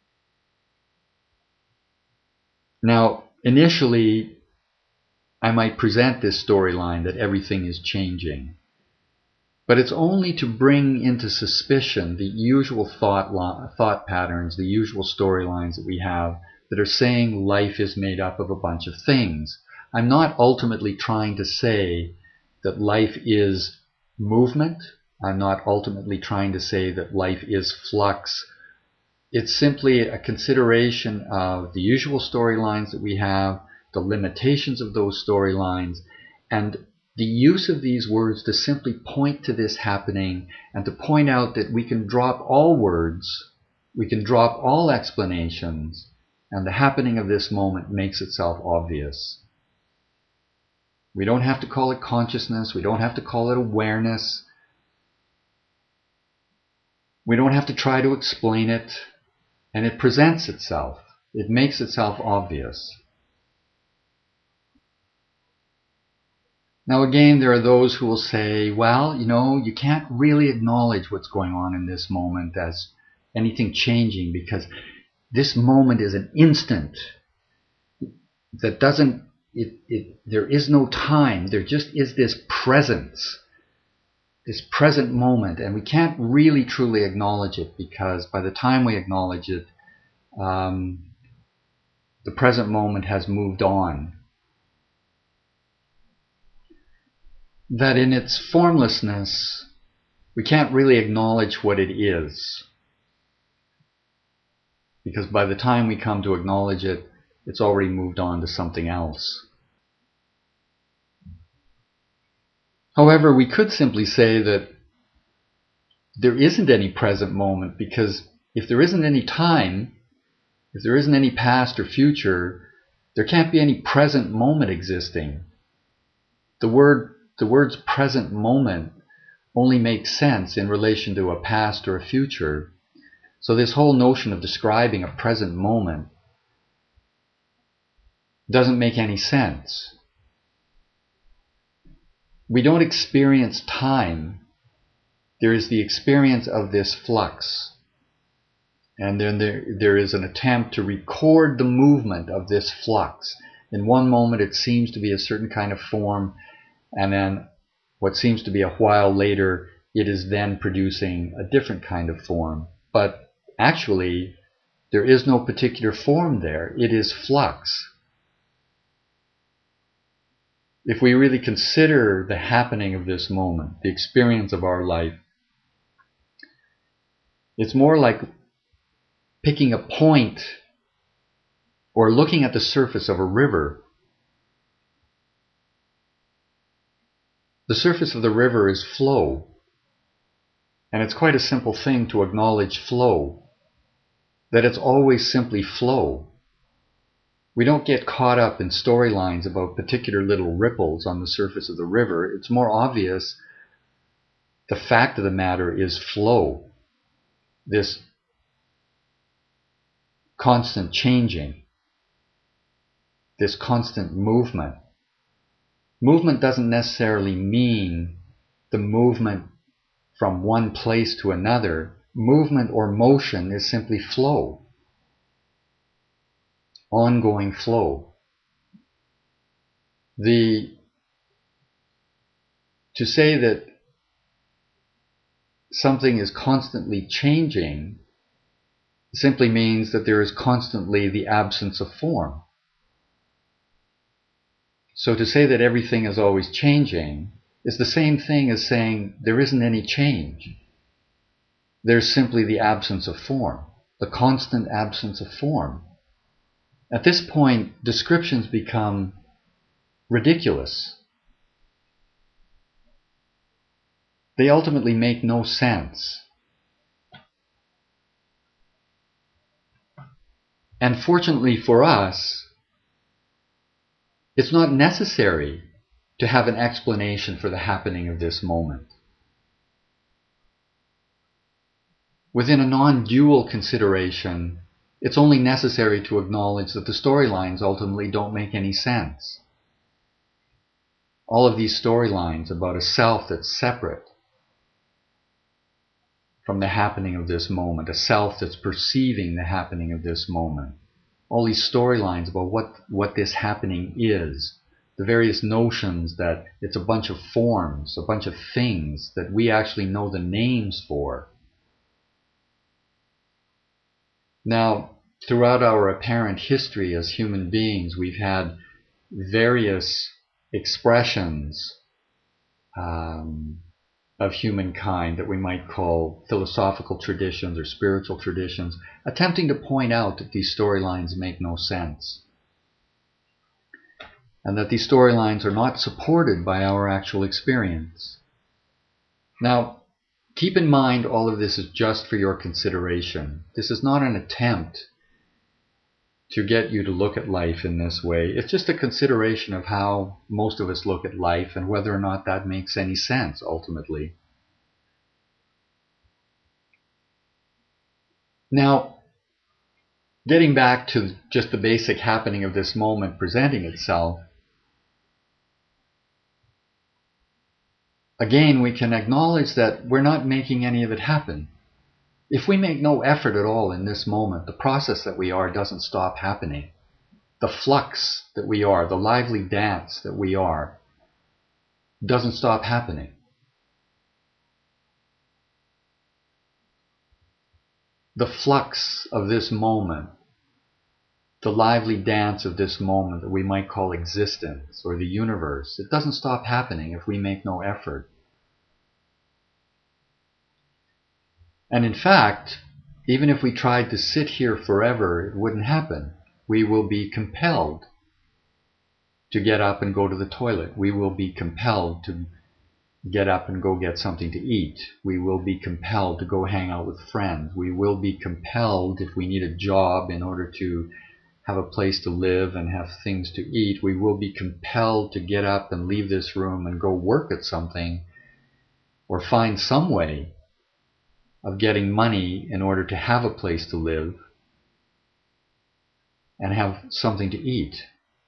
Now, initially, I might present this storyline that everything is changing. But it's only to bring into suspicion the usual thought, thought patterns, the usual storylines that we have that are saying life is made up of a bunch of things. I'm not ultimately trying to say that life is movement. I'm not ultimately trying to say that life is flux. It's simply a consideration of the usual storylines that we have, the limitations of those storylines, and the use of these words to simply point to this happening and to point out that we can drop all words, we can drop all explanations, and the happening of this moment makes itself obvious. We don't have to call it consciousness, we don't have to call it awareness, we don't have to try to explain it, and it presents itself, it makes itself obvious. Now again, there are those who will say, well, you know, you can't really acknowledge what's going on in this moment as anything changing because this moment is an instant that doesn't, it, it, there is no time, there just is this presence, this present moment, and we can't really truly acknowledge it because by the time we acknowledge it, um, the present moment has moved on. That in its formlessness, we can't really acknowledge what it is. Because by the time we come to acknowledge it, it's already moved on to something else. However, we could simply say that there isn't any present moment because if there isn't any time, if there isn't any past or future, there can't be any present moment existing. The word The words present moment only makes sense in relation to a past or a future. So this whole notion of describing a present moment doesn't make any sense. We don't experience time. There is the experience of this flux. And then there, there is an attempt to record the movement of this flux. In one moment it seems to be a certain kind of form, and then what seems to be a while later, it is then producing a different kind of form. But actually, there is no particular form there. It is flux. If we really consider the happening of this moment, the experience of our life, it's more like picking a point or looking at the surface of a river. The surface of the river is flow, and it's quite a simple thing to acknowledge flow, that it's always simply flow. We don't get caught up in storylines about particular little ripples on the surface of the river. It's more obvious the fact of the matter is flow, this constant changing, this constant movement. Movement doesn't necessarily mean the movement from one place to another. Movement or motion is simply flow. Ongoing flow. The, to say that something is constantly changing simply means that there is constantly the absence of form. So to say that everything is always changing is the same thing as saying there isn't any change. There's simply the absence of form, the constant absence of form. At this point, descriptions become ridiculous. they ultimately make no sense. And fortunately for us, it's not necessary to have an explanation for the happening of this moment. Within a non-dual consideration, it's only necessary to acknowledge that the storylines ultimately don't make any sense. All of these storylines about a self that's separate from the happening of this moment, a self that's perceiving the happening of this moment, all these storylines about what, what this happening is, the various notions that it's a bunch of forms, a bunch of things that we actually know the names for. Now, throughout our apparent history as human beings, we've had various expressions um, of humankind that we might call philosophical traditions or spiritual traditions, attempting to point out that these storylines make no sense, and that these storylines are not supported by our actual experience. Now, keep in mind all of this is just for your consideration. This is not an attempt to get you to look at life in this way. It's just a consideration of how most of us look at life and whether or not that makes any sense ultimately. Now, getting back to just the basic happening of this moment presenting itself, again, we can acknowledge that we're not making any of it happen. If we make no effort at all in this moment, the process that we are doesn't stop happening. The flux that we are, the lively dance that we are, doesn't stop happening. The flux of this moment, the lively dance of this moment that we might call existence or the universe, it doesn't stop happening if we make no effort. And in fact, even if we tried to sit here forever, it wouldn't happen. We will be compelled to get up and go to the toilet. We will be compelled to get up and go get something to eat. We will be compelled to go hang out with friends. We will be compelled, if we need a job in order to have a place to live and have things to eat, we will be compelled to get up and leave this room and go work at something or find some way of getting money in order to have a place to live and have something to eat.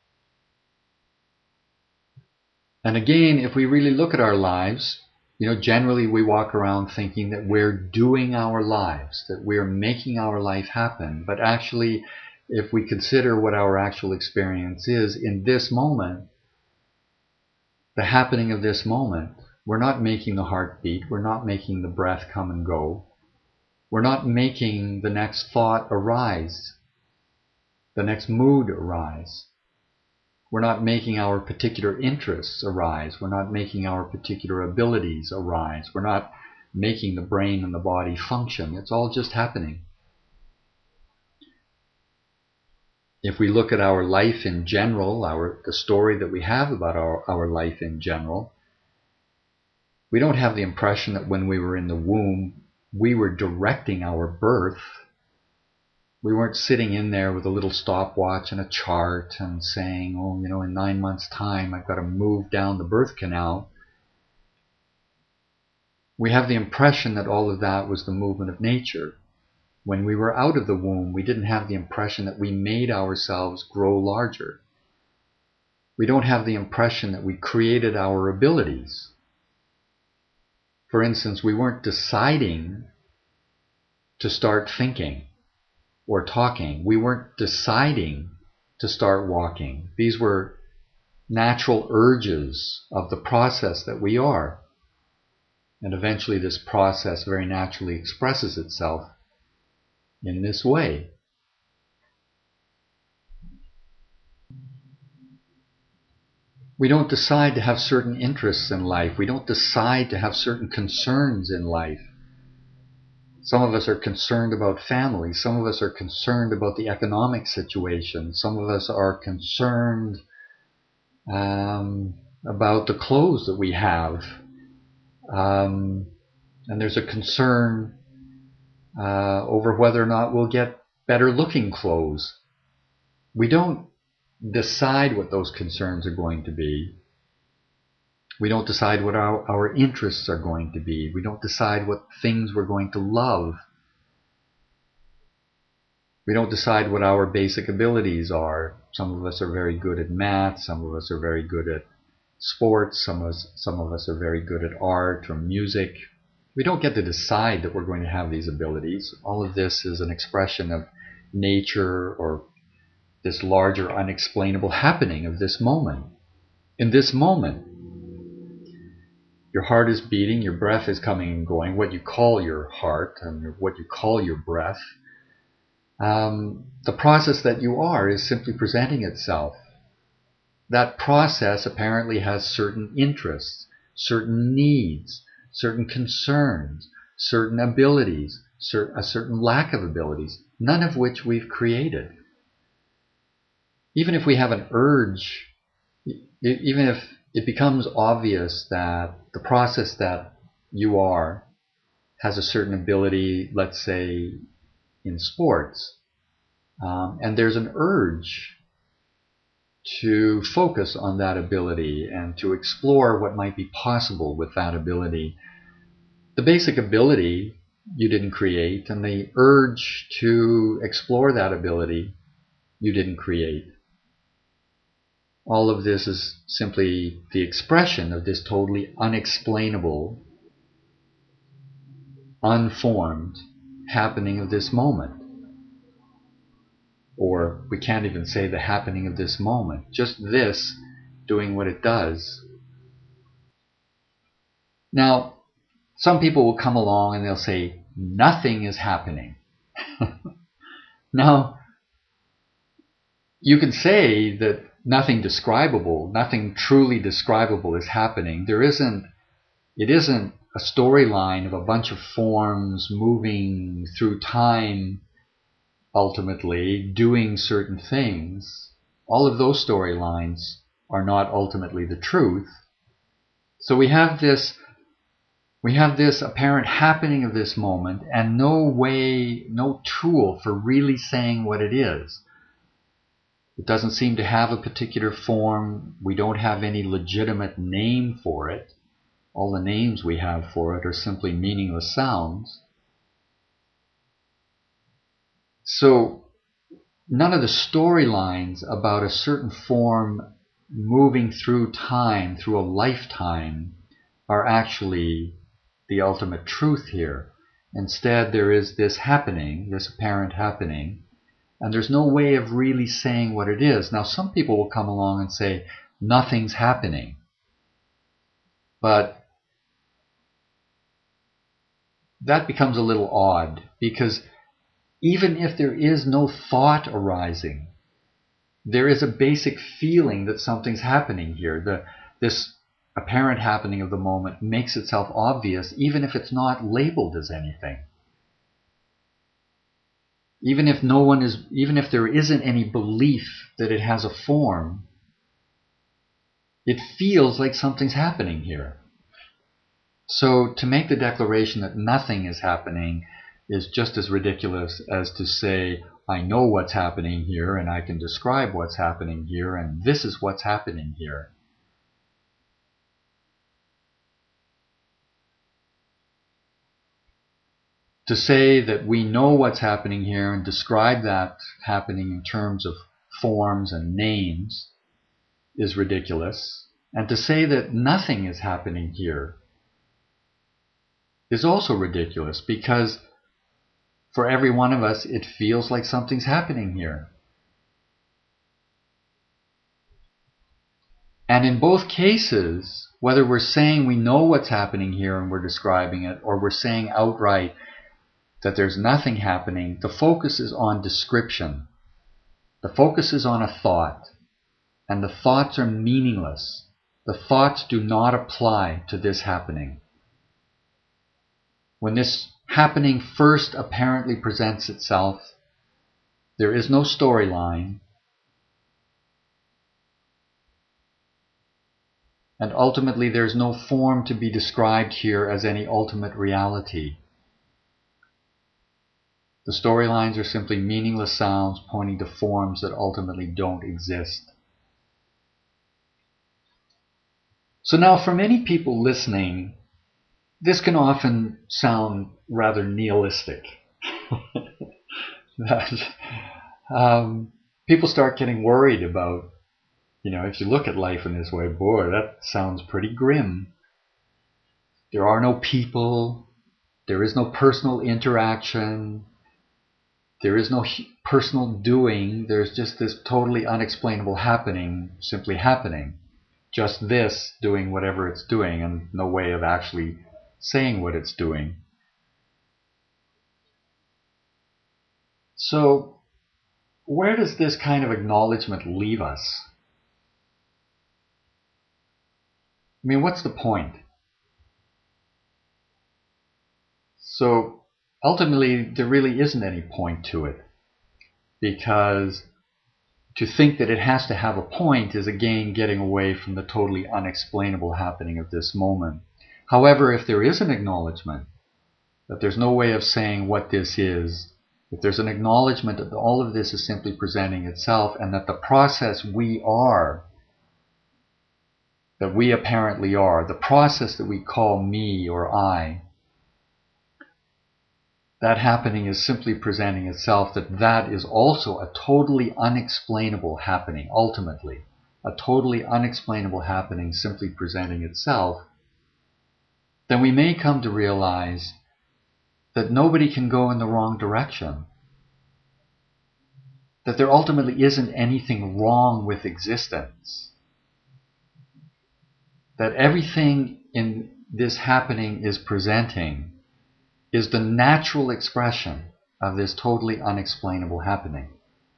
And again, if we really look at our lives, you know, generally we walk around thinking that we're doing our lives, that we're making our life happen. But actually, if we consider what our actual experience is in this moment, the happening of this moment, we're not making the heartbeat, we're not making the breath come and go. We're not making the next thought arise, the next mood arise. We're not making our particular interests arise. We're not making our particular abilities arise. We're not making the brain and the body function. It's all just happening. If we look at our life in general, our the story that we have about our, our life in general, we don't have the impression that when we were in the womb, we were directing our birth. We weren't sitting in there with a little stopwatch and a chart and saying, oh, you know, in nine months' time, I've got to move down the birth canal. We have the impression that all of that was the movement of nature. When we were out of the womb, we didn't have the impression that we made ourselves grow larger. We don't have the impression that we created our abilities. For instance, we weren't deciding to start thinking or talking. We weren't deciding to start walking. These were natural urges of the process that we are. And eventually this process very naturally expresses itself in this way. We don't decide to have certain interests in life. We don't decide to have certain concerns in life. Some of us are concerned about family. Some of us are concerned about the economic situation. Some of us are concerned um, about the clothes that we have. Um, and there's a concern uh, over whether or not we'll get better looking clothes. We don't decide what those concerns are going to be. We don't decide what our, our interests are going to be. We don't decide what things we're going to love. We don't decide what our basic abilities are. Some of us are very good at math. Some of us are very good at sports. Some of us, some of us are very good at art or music. We don't get to decide that we're going to have these abilities. All of this is an expression of nature or this larger unexplainable happening of this moment. In this moment, your heart is beating, your breath is coming and going, what you call your heart and what you call your breath. Um, the process that you are is simply presenting itself. That process apparently has certain interests, certain needs, certain concerns, certain abilities, cer- a certain lack of abilities, none of which we've created. Even if we have an urge, even if it becomes obvious that the process that you are has a certain ability, let's say in sports, um, and there's an urge to focus on that ability and to explore what might be possible with that ability. The basic ability you didn't create, and the urge to explore that ability you didn't create. All of this is simply the expression of this totally unexplainable, unformed happening of this moment. Or we can't even say the happening of this moment, just this doing what it does. Now, some people will come along and they'll say, nothing is happening. Now, you can say that nothing describable, nothing truly describable is happening. There isn't, it isn't a storyline of a bunch of forms moving through time, ultimately doing certain things. All of those storylines are not ultimately the truth. So we have this we have this apparent happening of this moment and no way, no tool for really saying what it is. It doesn't seem to have a particular form. We don't have any legitimate name for it. All the names we have for it are simply meaningless sounds. So none of the storylines about a certain form moving through time, through a lifetime, are actually the ultimate truth here. Instead, there is this happening, this apparent happening, and there's no way of really saying what it is. Now, some people will come along and say, nothing's happening. But that becomes a little odd, because even if there is no thought arising, there is a basic feeling that something's happening here. The, this apparent happening of the moment makes itself obvious, even if it's not labeled as anything. Even if no one is, even if there isn't any belief that it has a form, it feels like something's happening here. So to make the declaration that nothing is happening is just as ridiculous as to say, I know what's happening here and I can describe what's happening here and this is what's happening here. To say that we know what's happening here and describe that happening in terms of forms and names is ridiculous. And to say that nothing is happening here is also ridiculous, because for every one of us, it feels like something's happening here. And in both cases, whether we're saying we know what's happening here and we're describing it, or we're saying outright that there's nothing happening, the focus is on description. The focus is on a thought, and the thoughts are meaningless. The thoughts do not apply to this happening. When this happening first apparently presents itself, there is no storyline. And ultimately, there's no form to be described here as any ultimate reality. The storylines are simply meaningless sounds pointing to forms that ultimately don't exist. So now, for many people listening, this can often sound rather nihilistic. that um, people start getting worried about, you know, if you look at life in this way, boy, that sounds pretty grim. There are no people. There is no personal interaction. There is no personal doing. There's just this totally unexplainable happening, simply happening. Just this doing whatever it's doing, and no way of actually saying what it's doing. So, where does this kind of acknowledgement leave us? I mean, what's the point? So, ultimately, there really isn't any point to it, because to think that it has to have a point is again getting away from the totally unexplainable happening of this moment. However, if there is an acknowledgement that there's no way of saying what this is, if there's an acknowledgement that all of this is simply presenting itself, and that the process we are, that we apparently are, the process that we call me or I, that happening is simply presenting itself, that that is also a totally unexplainable happening, ultimately. A totally unexplainable happening simply presenting itself, then we may come to realize that nobody can go in the wrong direction. That there ultimately isn't anything wrong with existence. That everything in this happening is presenting is the natural expression of this totally unexplainable happening.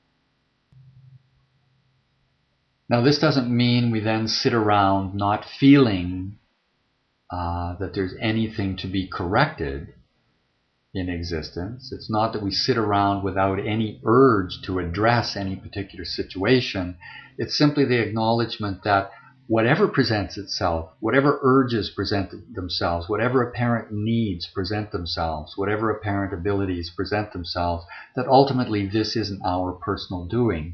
Now, this doesn't mean we then sit around not feeling uh, that there's anything to be corrected in existence. It's not that we sit around without any urge to address any particular situation. It's simply the acknowledgement that whatever presents itself, whatever urges present themselves, whatever apparent needs present themselves, whatever apparent abilities present themselves, that ultimately this isn't our personal doing.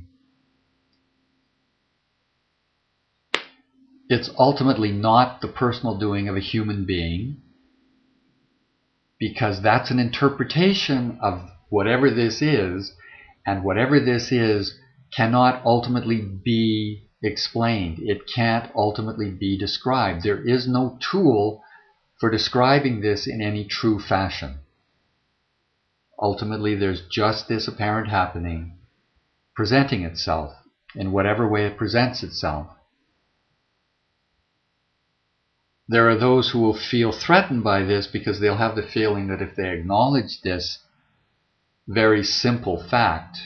It's ultimately not the personal doing of a human being, because that's an interpretation of whatever this is, and whatever this is cannot ultimately be explained. It can't ultimately be described. There is no tool for describing this in any true fashion. Ultimately, there's just this apparent happening presenting itself in whatever way it presents itself. There are those who will feel threatened by this because they'll have the feeling that if they acknowledge this very simple fact,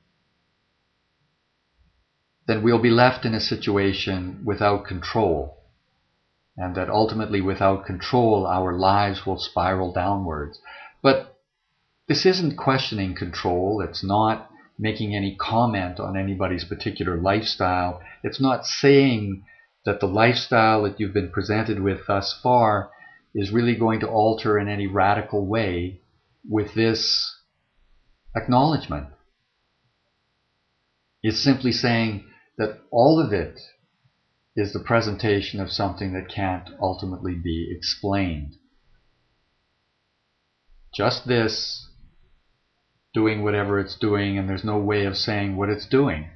then we'll be left in a situation without control, and that ultimately without control our lives will spiral downwards. But this isn't questioning control. It's not making any comment on anybody's particular lifestyle. It's not saying that the lifestyle that you've been presented with thus far is really going to alter in any radical way with this acknowledgement. It's simply saying that all of it is the presentation of something that can't ultimately be explained. Just this doing whatever it's doing, and there's no way of saying what it's doing.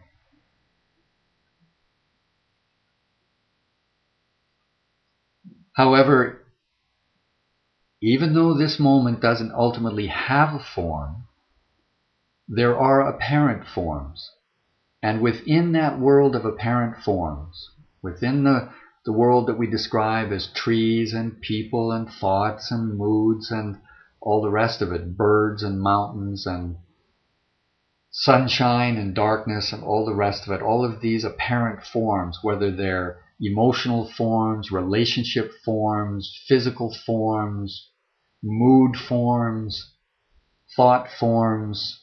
However, even though this moment doesn't ultimately have a form, there are apparent forms. And within that world of apparent forms, within the, the world that we describe as trees and people and thoughts and moods and all the rest of it, birds and mountains and sunshine and darkness and all the rest of it, all of these apparent forms, whether they're emotional forms, relationship forms, physical forms, mood forms, thought forms,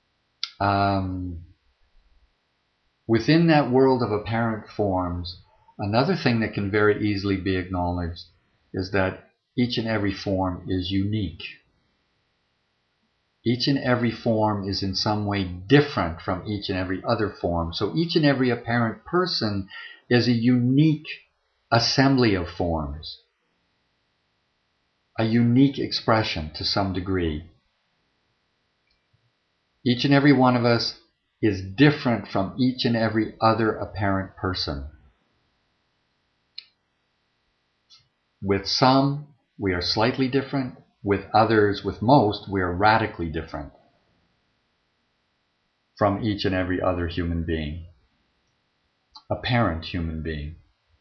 um, within that world of apparent forms, Another thing that can very easily be acknowledged is that each and every form is unique. Each and every form is in some way different from each and every other form. So each and every apparent person is a unique assembly of forms, a unique expression to some degree. Each and every one of us is different from each and every other apparent person. With some, we are slightly different. With others, with most, we are radically different from each and every other human being, apparent human being.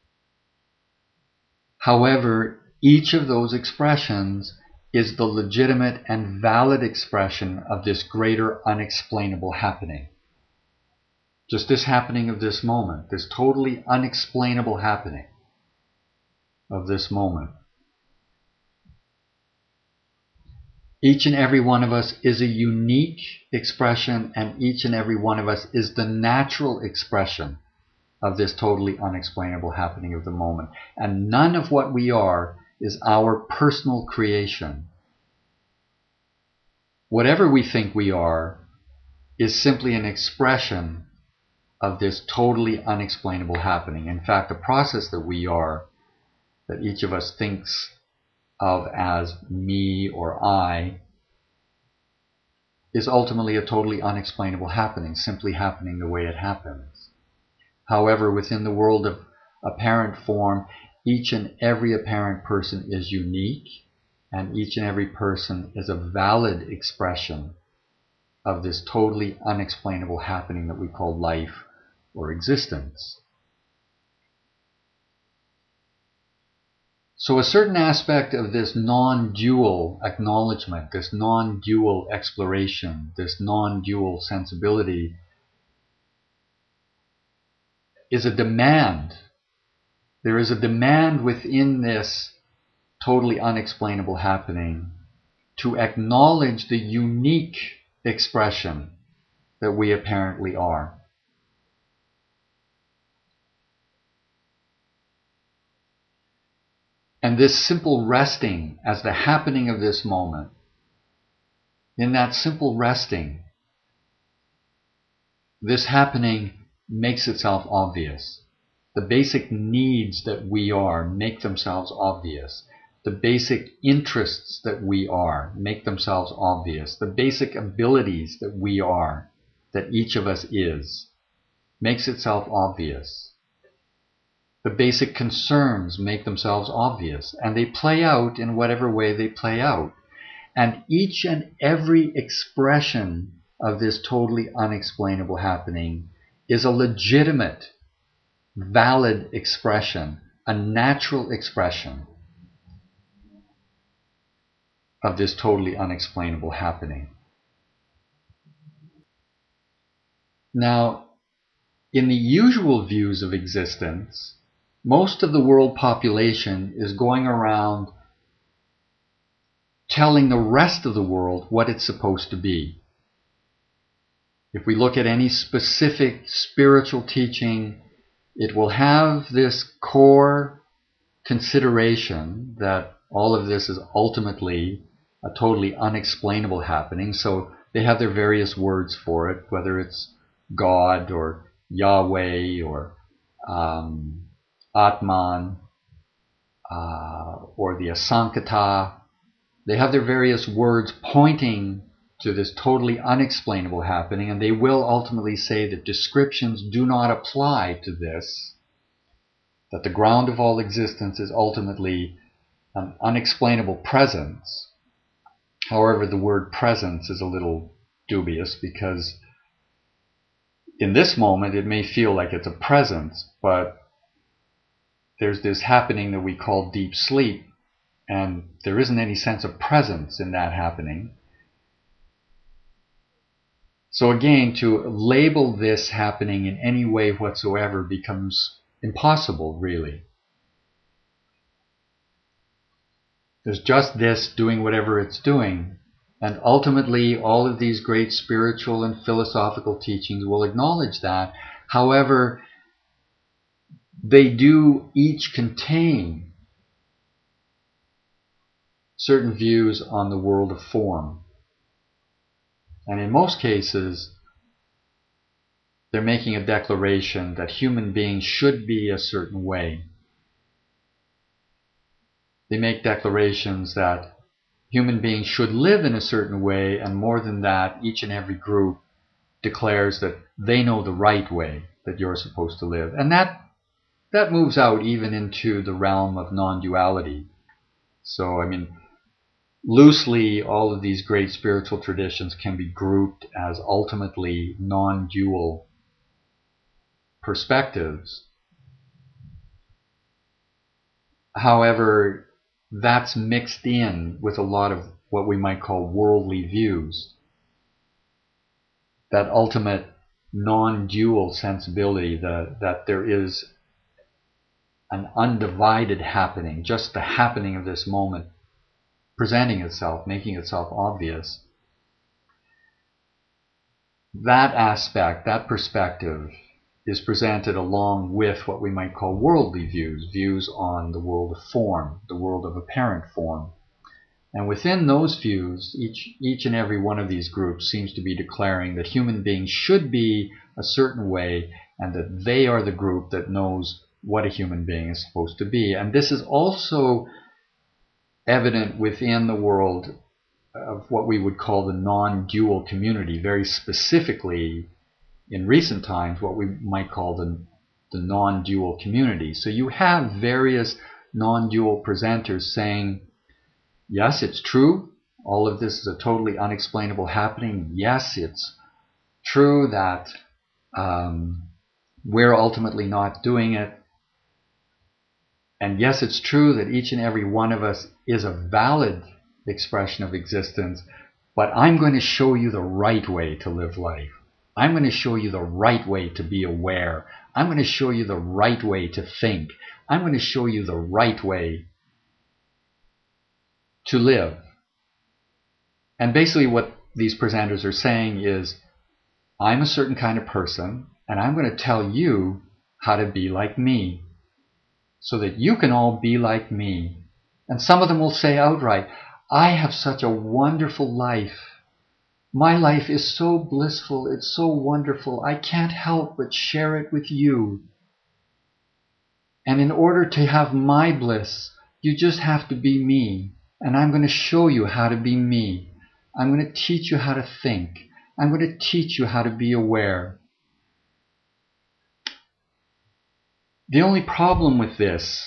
However, each of those expressions is the legitimate and valid expression of this greater unexplainable happening. Just this happening of this moment, this totally unexplainable happening of this moment. Each and every one of us is a unique expression, and each and every one of us is the natural expression of this totally unexplainable happening of the moment. And none of what we are is our personal creation. Whatever we think we are is simply an expression of this totally unexplainable happening. In fact, the process that we are, that each of us thinks of as me or I, is ultimately a totally unexplainable happening, simply happening the way it happens. However, within the world of apparent form, each and every apparent person is unique, and each and every person is a valid expression of this totally unexplainable happening that we call life or existence. So a certain aspect of this non-dual acknowledgement, this non-dual exploration, this non-dual sensibility is a demand. There is a demand within this totally unexplainable happening to acknowledge the unique expression that we apparently are. And this simple resting as the happening of this moment, in that simple resting, this happening makes itself obvious. The basic needs that we are make themselves obvious. The basic interests that we are make themselves obvious. The basic abilities that we are, that each of us is, makes itself obvious. The basic concerns make themselves obvious, and they play out in whatever way they play out. And each and every expression of this totally unexplainable happening is a legitimate, valid expression, a natural expression of this totally unexplainable happening. Now, in the usual views of existence, most of the world population is going around telling the rest of the world what it's supposed to be. If we look at any specific spiritual teaching, it will have this core consideration that all of this is ultimately a totally unexplainable happening. So they have their various words for it, whether it's God or Yahweh or um, Atman uh, or the Asankata. They have their various words pointing to this totally unexplainable happening, and they will ultimately say that descriptions do not apply to this, that the ground of all existence is ultimately an unexplainable presence. However, the word presence is a little dubious, because in this moment it may feel like it's a presence, but there's this happening that we call deep sleep, and there isn't any sense of presence in that happening. So again, to label this happening in any way whatsoever becomes impossible, really. There's just this doing whatever it's doing, and ultimately all of these great spiritual and philosophical teachings will acknowledge that. However, they do each contain certain views on the world of form. And in most cases, they're making a declaration that human beings should be a certain way. They make declarations that human beings should live in a certain way, and more than that, each and every group declares that they know the right way that you're supposed to live. And that that moves out even into the realm of non-duality. So, I mean, loosely, all of these great spiritual traditions can be grouped as ultimately non-dual perspectives. However, that's mixed in with a lot of what we might call worldly views. That ultimate non-dual sensibility, the, that there is an undivided happening, just the happening of this moment, presenting itself, making itself obvious. That aspect, that perspective, is presented along with what we might call worldly views, views on the world of form, the world of apparent form. And within those views, each, each and every one of these groups seems to be declaring that human beings should be a certain way, and that they are the group that knows what a human being is supposed to be. And this is also evident within the world of what we would call the non-dual community, very specifically in recent times what we might call the, the non-dual community. So you have various non-dual presenters saying, yes, it's true, all of this is a totally unexplainable happening. Yes, it's true that um, we're ultimately not doing it. And yes, it's true that each and every one of us is a valid expression of existence, but I'm going to show you the right way to live life. I'm going to show you the right way to be aware. I'm going to show you the right way to think. I'm going to show you the right way to live. And basically what these presenters are saying is, I'm a certain kind of person, and I'm going to tell you how to be like me, so that you can all be like me. And some of them will say outright, I have such a wonderful life. My life is so blissful, it's so wonderful, I can't help but share it with you. And in order to have my bliss, you just have to be me. And I'm going to show you how to be me. I'm going to teach you how to think. I'm going to teach you how to be aware. The only problem with this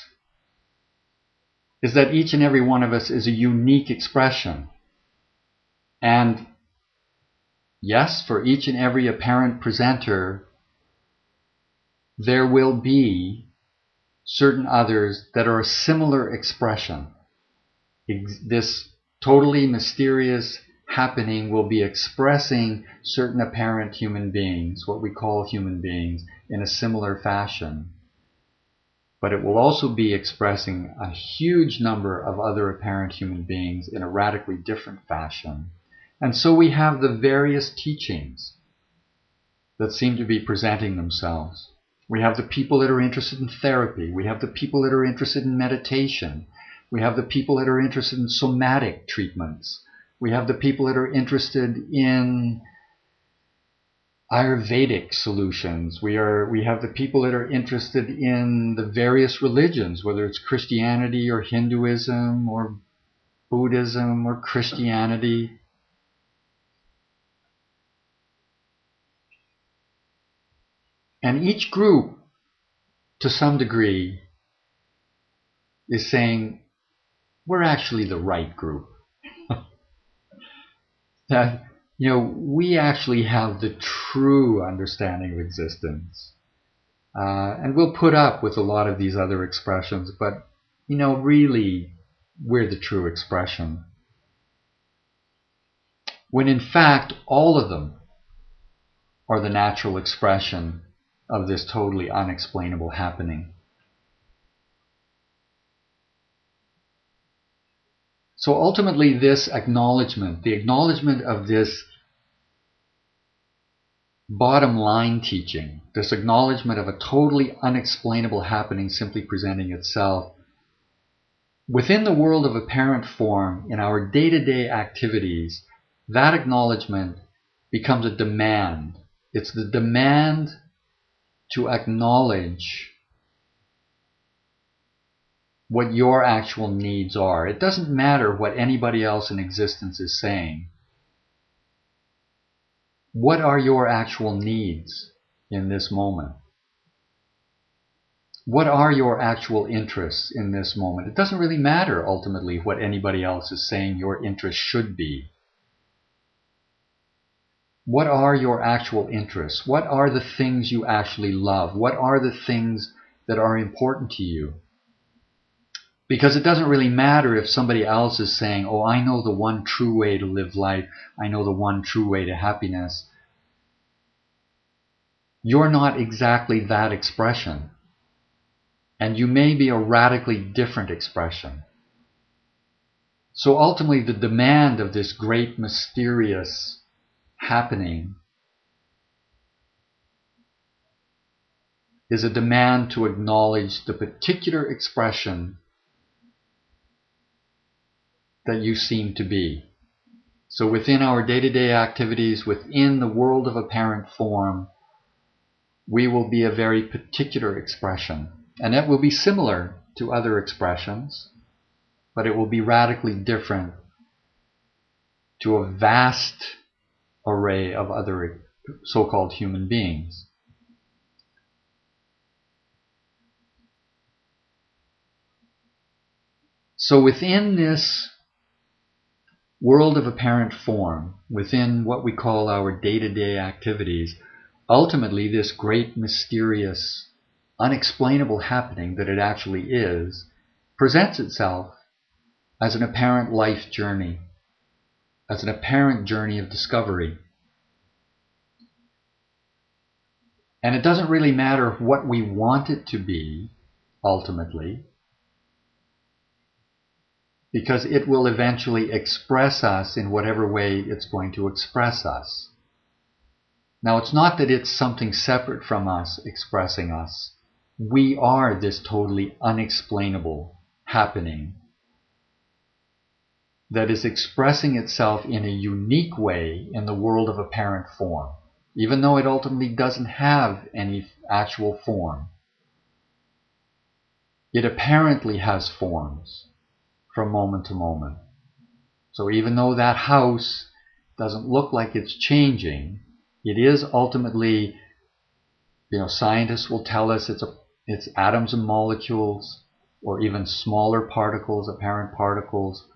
is that each and every one of us is a unique expression. And yes, for each and every apparent presenter, there will be certain others that are a similar expression. This totally mysterious happening will be expressing certain apparent human beings, what we call human beings, in a similar fashion. But it will also be expressing a huge number of other apparent human beings in a radically different fashion. And so we have the various teachings that seem to be presenting themselves. We have the people that are interested in therapy. We have the people that are interested in meditation. We have the people that are interested in somatic treatments. We have the people that are interested in Ayurvedic solutions. We are we have the people that are interested in the various religions, whether it's Christianity or Hinduism or Buddhism or Christianity. And each group, to some degree, is saying, we're actually the right group. That, you know, we actually have the true understanding of existence. Uh, and we'll put up with a lot of these other expressions, but, you know, really, we're the true expression. When in fact, all of them are the natural expression of this totally unexplainable happening. So ultimately, this acknowledgement, the acknowledgement of this bottom line teaching, this acknowledgement of a totally unexplainable happening simply presenting itself, within the world of apparent form, in our day-to-day activities, that acknowledgement becomes a demand. It's the demand to acknowledge what your actual needs are. It doesn't matter what anybody else in existence is saying. What are your actual needs in this moment? What are your actual interests in this moment? It doesn't really matter ultimately what anybody else is saying your interests should be. What are your actual interests? What are the things you actually love? What are the things that are important to you? Because it doesn't really matter if somebody else is saying, oh, I know the one true way to live life. I know the one true way to happiness. You're not exactly that expression. And you may be a radically different expression. So ultimately, the demand of this great mysterious happening is a demand to acknowledge the particular expression that you seem to be. So within our day-to-day activities, within the world of apparent form, we will be a very particular expression. And it will be similar to other expressions, but it will be radically different to a vast array of other so-called human beings. So within this world of apparent form, within what we call our day-to-day activities, ultimately this great mysterious unexplainable happening that it actually is presents itself as an apparent life journey, as an apparent journey of discovery. And it doesn't really matter what we want it to be, ultimately, because it will eventually express us in whatever way it's going to express us. Now, it's not that it's something separate from us expressing us. We are this totally unexplainable happening that is expressing itself in a unique way in the world of apparent form, even though it ultimately doesn't have any actual form. It apparently has forms from moment to moment. So even though that house doesn't look like it's changing, it is ultimately, you know, scientists will tell us it's a It's atoms and molecules, or even smaller particles, apparent particles.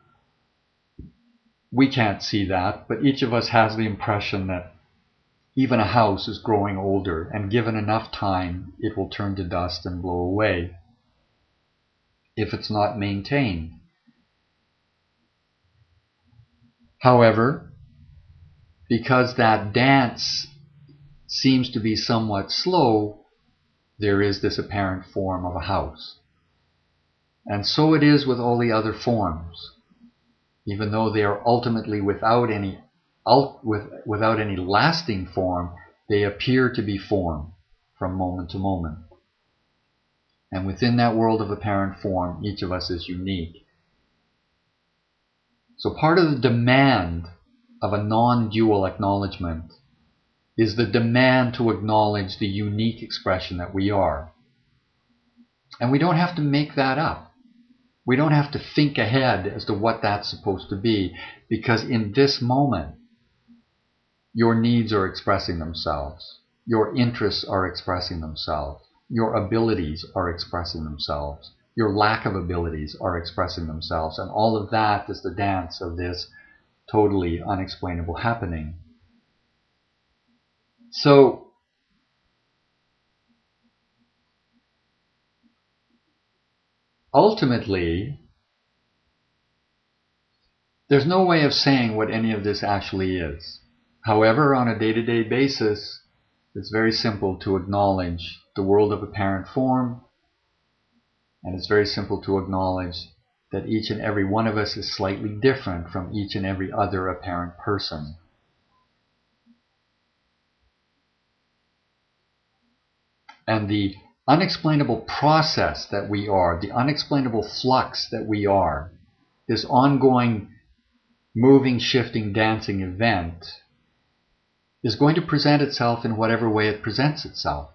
We can't see that, but each of us has the impression that even a house is growing older, and given enough time, it will turn to dust and blow away if it's not maintained. However, because that dance seems to be somewhat slow, there is this apparent form of a house. And so it is with all the other forms. Even though they are ultimately without any, with, without any lasting form, they appear to be form from moment to moment. And within that world of apparent form, each of us is unique. So part of the demand of a non-dual acknowledgement is the demand to acknowledge the unique expression that we are. And we don't have to make that up. We don't have to think ahead as to what that's supposed to be, because in this moment, your needs are expressing themselves. Your interests are expressing themselves. Your abilities are expressing themselves. Your lack of abilities are expressing themselves. And all of that is the dance of this totally unexplainable happening. So, ultimately, there's no way of saying what any of this actually is. However, on a day-to-day basis, it's very simple to acknowledge the world of apparent form, and it's very simple to acknowledge that each and every one of us is slightly different from each and every other apparent person. and the unexplainable process that we are, the unexplainable flux that we are, this ongoing moving, shifting, dancing event is going to present itself in whatever way it presents itself.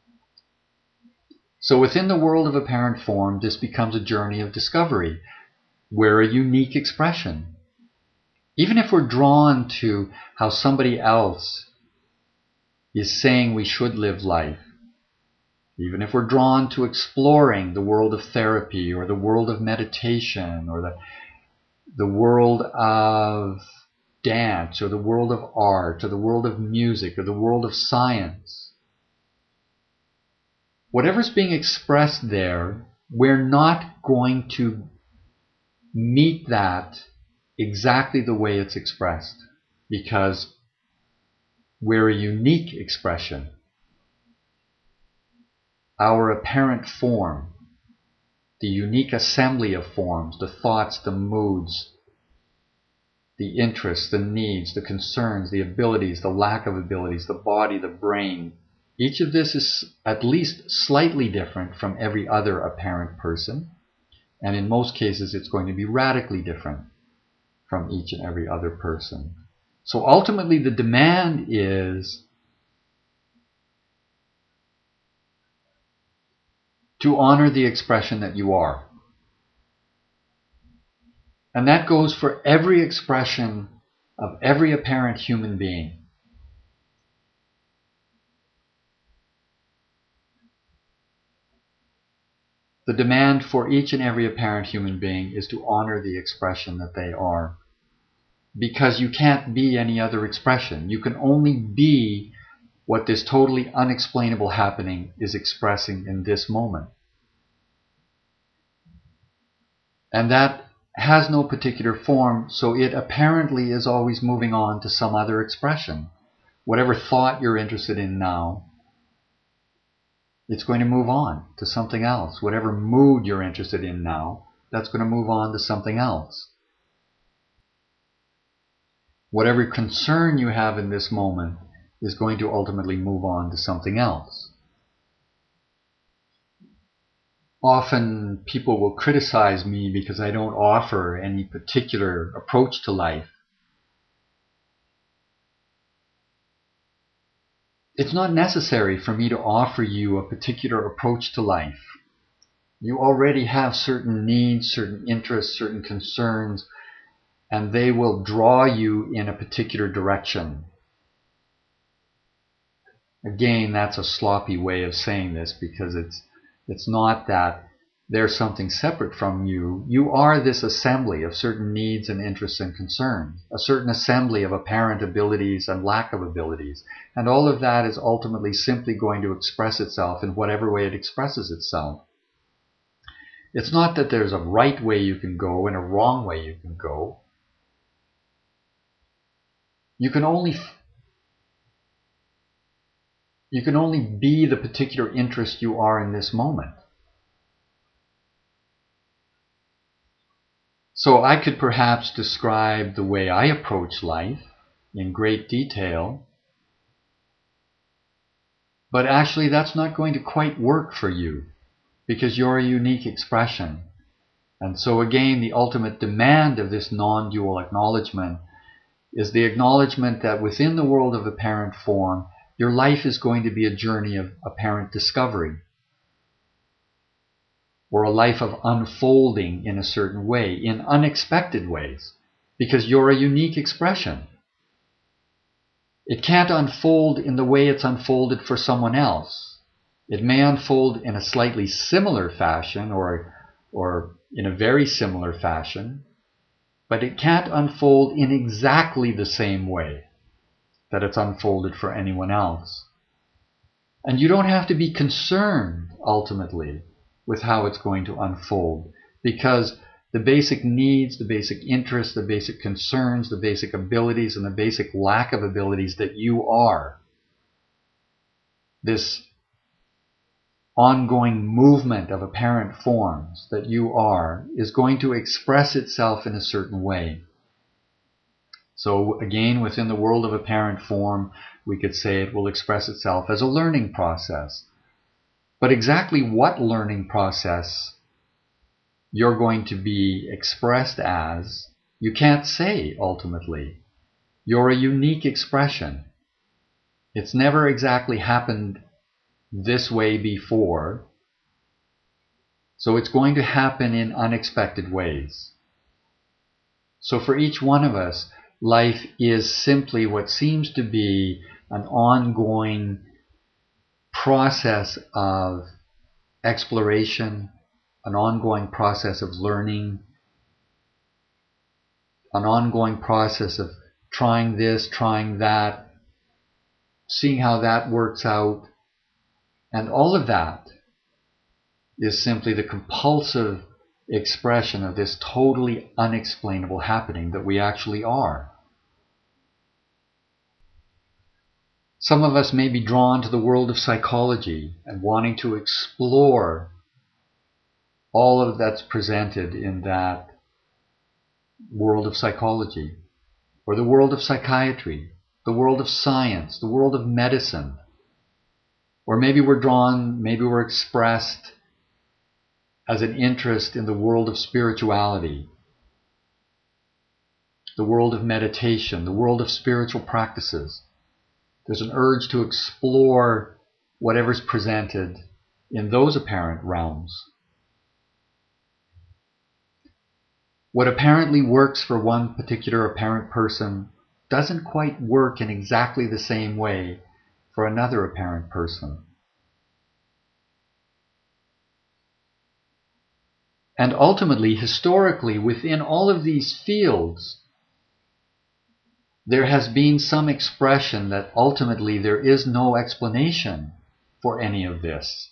So within the world of apparent form, this becomes a journey of discovery. We're a unique expression. Even if we're drawn to how somebody else is saying we should live life, even if we're drawn to exploring the world of therapy or the world of meditation or the, the world of dance or the world of art or the world of music or the world of science, whatever's being expressed there, we're not going to meet that exactly the way it's expressed, because we're a unique expression. Our apparent form, the unique assembly of forms, the thoughts, the moods, the interests, the needs, the concerns, the abilities, the lack of abilities, the body, the brain, each of this is at least slightly different from every other apparent person, and in most cases it's going to be radically different from each and every other person. So ultimately the demand is to honor the expression that you are. And that goes for every expression of every apparent human being. The demand for each and every apparent human being is to honor the expression that they are. Because you can't be any other expression. You can only be what this totally unexplainable happening is expressing in this moment. And that has no particular form, so it apparently is always moving on to some other expression. Whatever thought you're interested in now, it's going to move on to something else. Whatever mood you're interested in now, that's going to move on to something else. Whatever concern you have in this moment is going to ultimately move on to something else. Often people will criticize me because I don't offer any particular approach to life. It's not necessary for me to offer you a particular approach to life. You already have certain needs, certain interests, certain concerns, and they will draw you in a particular direction. Again, that's a sloppy way of saying this, because it's it's not that there's something separate from you. You are this assembly of certain needs and interests and concerns, a certain assembly of apparent abilities and lack of abilities. And all of that is ultimately simply going to express itself in whatever way it expresses itself. It's not that there's a right way you can go and a wrong way you can go. You can only You can only be the particular interest you are in this moment. So I could perhaps describe the way I approach life in great detail, but actually that's not going to quite work for you, because you're a unique expression. And so again, the ultimate demand of this non-dual acknowledgement is the acknowledgement that within the world of apparent form, your life is going to be a journey of apparent discovery, or a life of unfolding in a certain way, in unexpected ways, because you're a unique expression. It can't unfold in the way it's unfolded for someone else. It may unfold in a slightly similar fashion, or, or in a very similar fashion, but it can't unfold in exactly the same way that it's unfolded for anyone else. And you don't have to be concerned, ultimately, with how it's going to unfold, because the basic needs, the basic interests, the basic concerns, the basic abilities, and the basic lack of abilities that you are, this ongoing movement of apparent forms that you are, is going to express itself in a certain way. So again, within the world of apparent form, we could say it will express itself as a learning process. But exactly what learning process you're going to be expressed as, you can't say ultimately. You're a unique expression. It's never exactly happened this way before, so it's going to happen in unexpected ways. So for each one of us, life is simply what seems to be an ongoing process of exploration, an ongoing process of learning, an ongoing process of trying this, trying that, seeing how that works out. And all of that is simply the compulsive expression of this totally unexplainable happening that we actually are. Some of us may be drawn to the world of psychology and wanting to explore all of that's presented in that world of psychology, or the world of psychiatry, the world of science, the world of medicine. Or maybe we're drawn, maybe we're expressed as an interest in the world of spirituality, the world of meditation, the world of spiritual practices. There's an urge to explore whatever's presented in those apparent realms. What apparently works for one particular apparent person doesn't quite work in exactly the same way for another apparent person. And ultimately, historically, within all of these fields, there has been some expression that ultimately there is no explanation for any of this.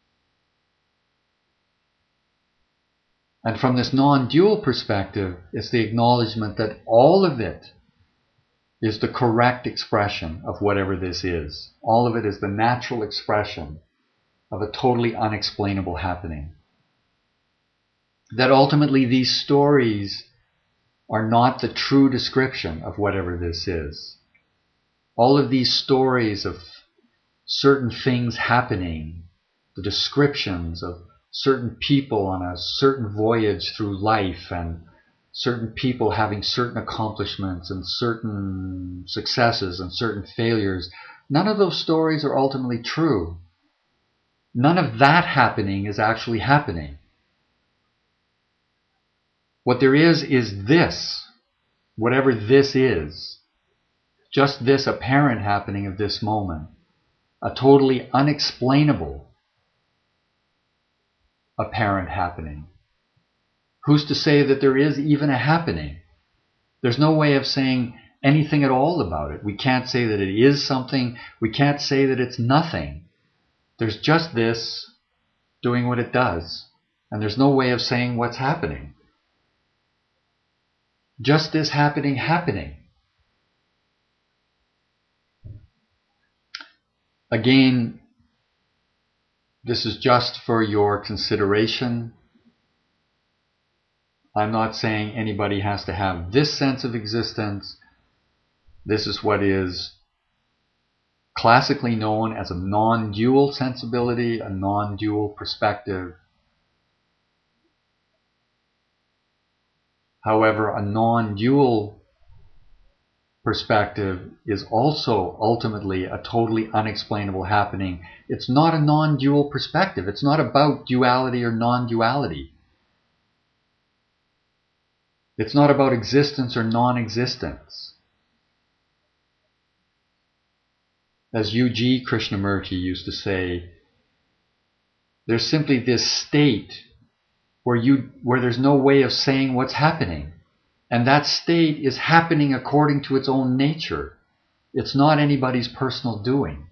And from this non-dual perspective, it's the acknowledgement that all of it is the correct expression of whatever this is. All of it is the natural expression of a totally unexplainable happening. That ultimately these stories are not the true description of whatever this is. All of these stories of certain things happening, the descriptions of certain people on a certain voyage through life, and certain people having certain accomplishments and certain successes and certain failures, none of those stories are ultimately true. None of that happening is actually happening. What there is is this, whatever this is, just this apparent happening of this moment, a totally unexplainable apparent happening. Who's to say that there is even a happening? There's no way of saying anything at all about it. We can't say that it is something. We can't say that it's nothing. There's just this doing what it does. And there's no way of saying what's happening. Just this happening happening. Again, this is just for your consideration. I'm not saying anybody has to have this sense of existence. This is what is classically known as a non-dual sensibility, a non-dual perspective. However, a non-dual perspective is also ultimately a totally unexplainable happening. It's not a non-dual perspective. It's not about duality or non-duality. It's not about existence or non-existence. As U G Krishnamurti used to say, there's simply this state where you where there's no way of saying what's happening. And that state is happening according to its own nature. It's not anybody's personal doing.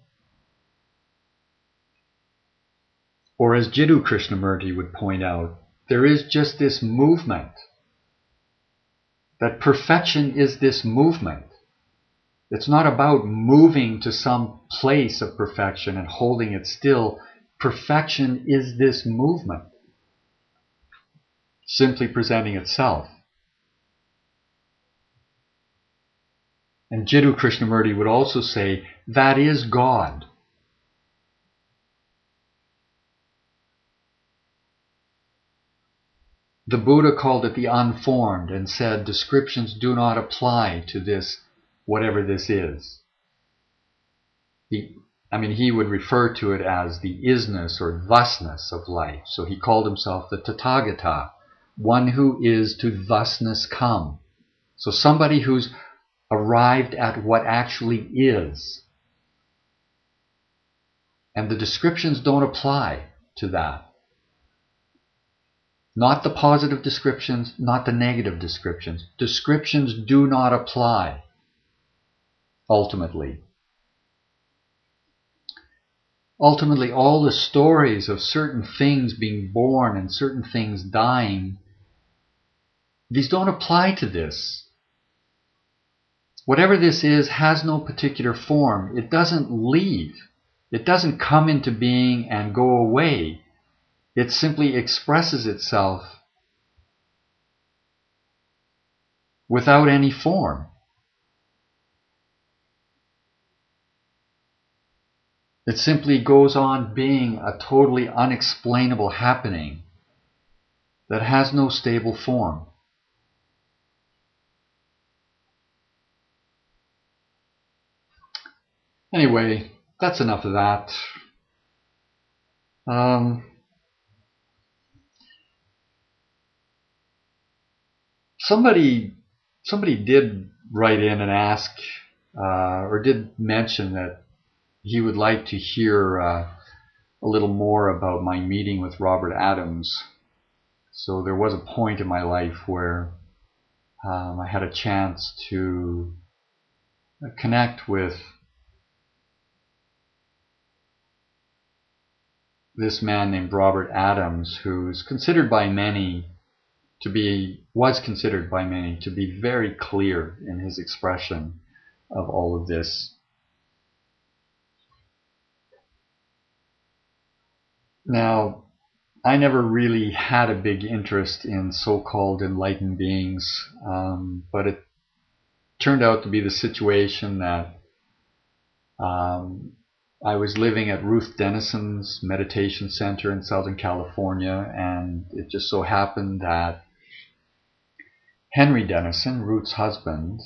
Or as Jiddu Krishnamurti would point out, there is just this movement. That perfection is this movement. It's not about moving to some place of perfection and holding it still. Perfection is this movement, simply presenting itself. And Jiddu Krishnamurti would also say, that is God. The Buddha called it the unformed and said descriptions do not apply to this, whatever this is. He, I mean, he would refer to it as the isness or thusness of life. So he called himself the Tathagata, one who is to thusness come. So somebody who's arrived at what actually is. And the descriptions don't apply to that. Not the positive descriptions, not the negative descriptions. Descriptions do not apply, ultimately. Ultimately, all the stories of certain things being born and certain things dying, these don't apply to this. Whatever this is has no particular form. It doesn't leave. It doesn't come into being and go away. It simply expresses itself without any form. It simply goes on being a totally unexplainable happening that has no stable form. Anyway, that's enough of that. Um, somebody, somebody did write in and ask, uh, or did mention that he would like to hear uh, a little more about my meeting with Robert Adams. So there was a point in my life where um, I had a chance to connect with this man named Robert Adams, who's considered by many to be, was considered by many to be very clear in his expression of all of this. Now, I never really had a big interest in so-called enlightened beings, um, but it turned out to be the situation that um, I was living at Ruth Denison's meditation center in Southern California, and it just so happened that Henry Denison, Ruth's husband,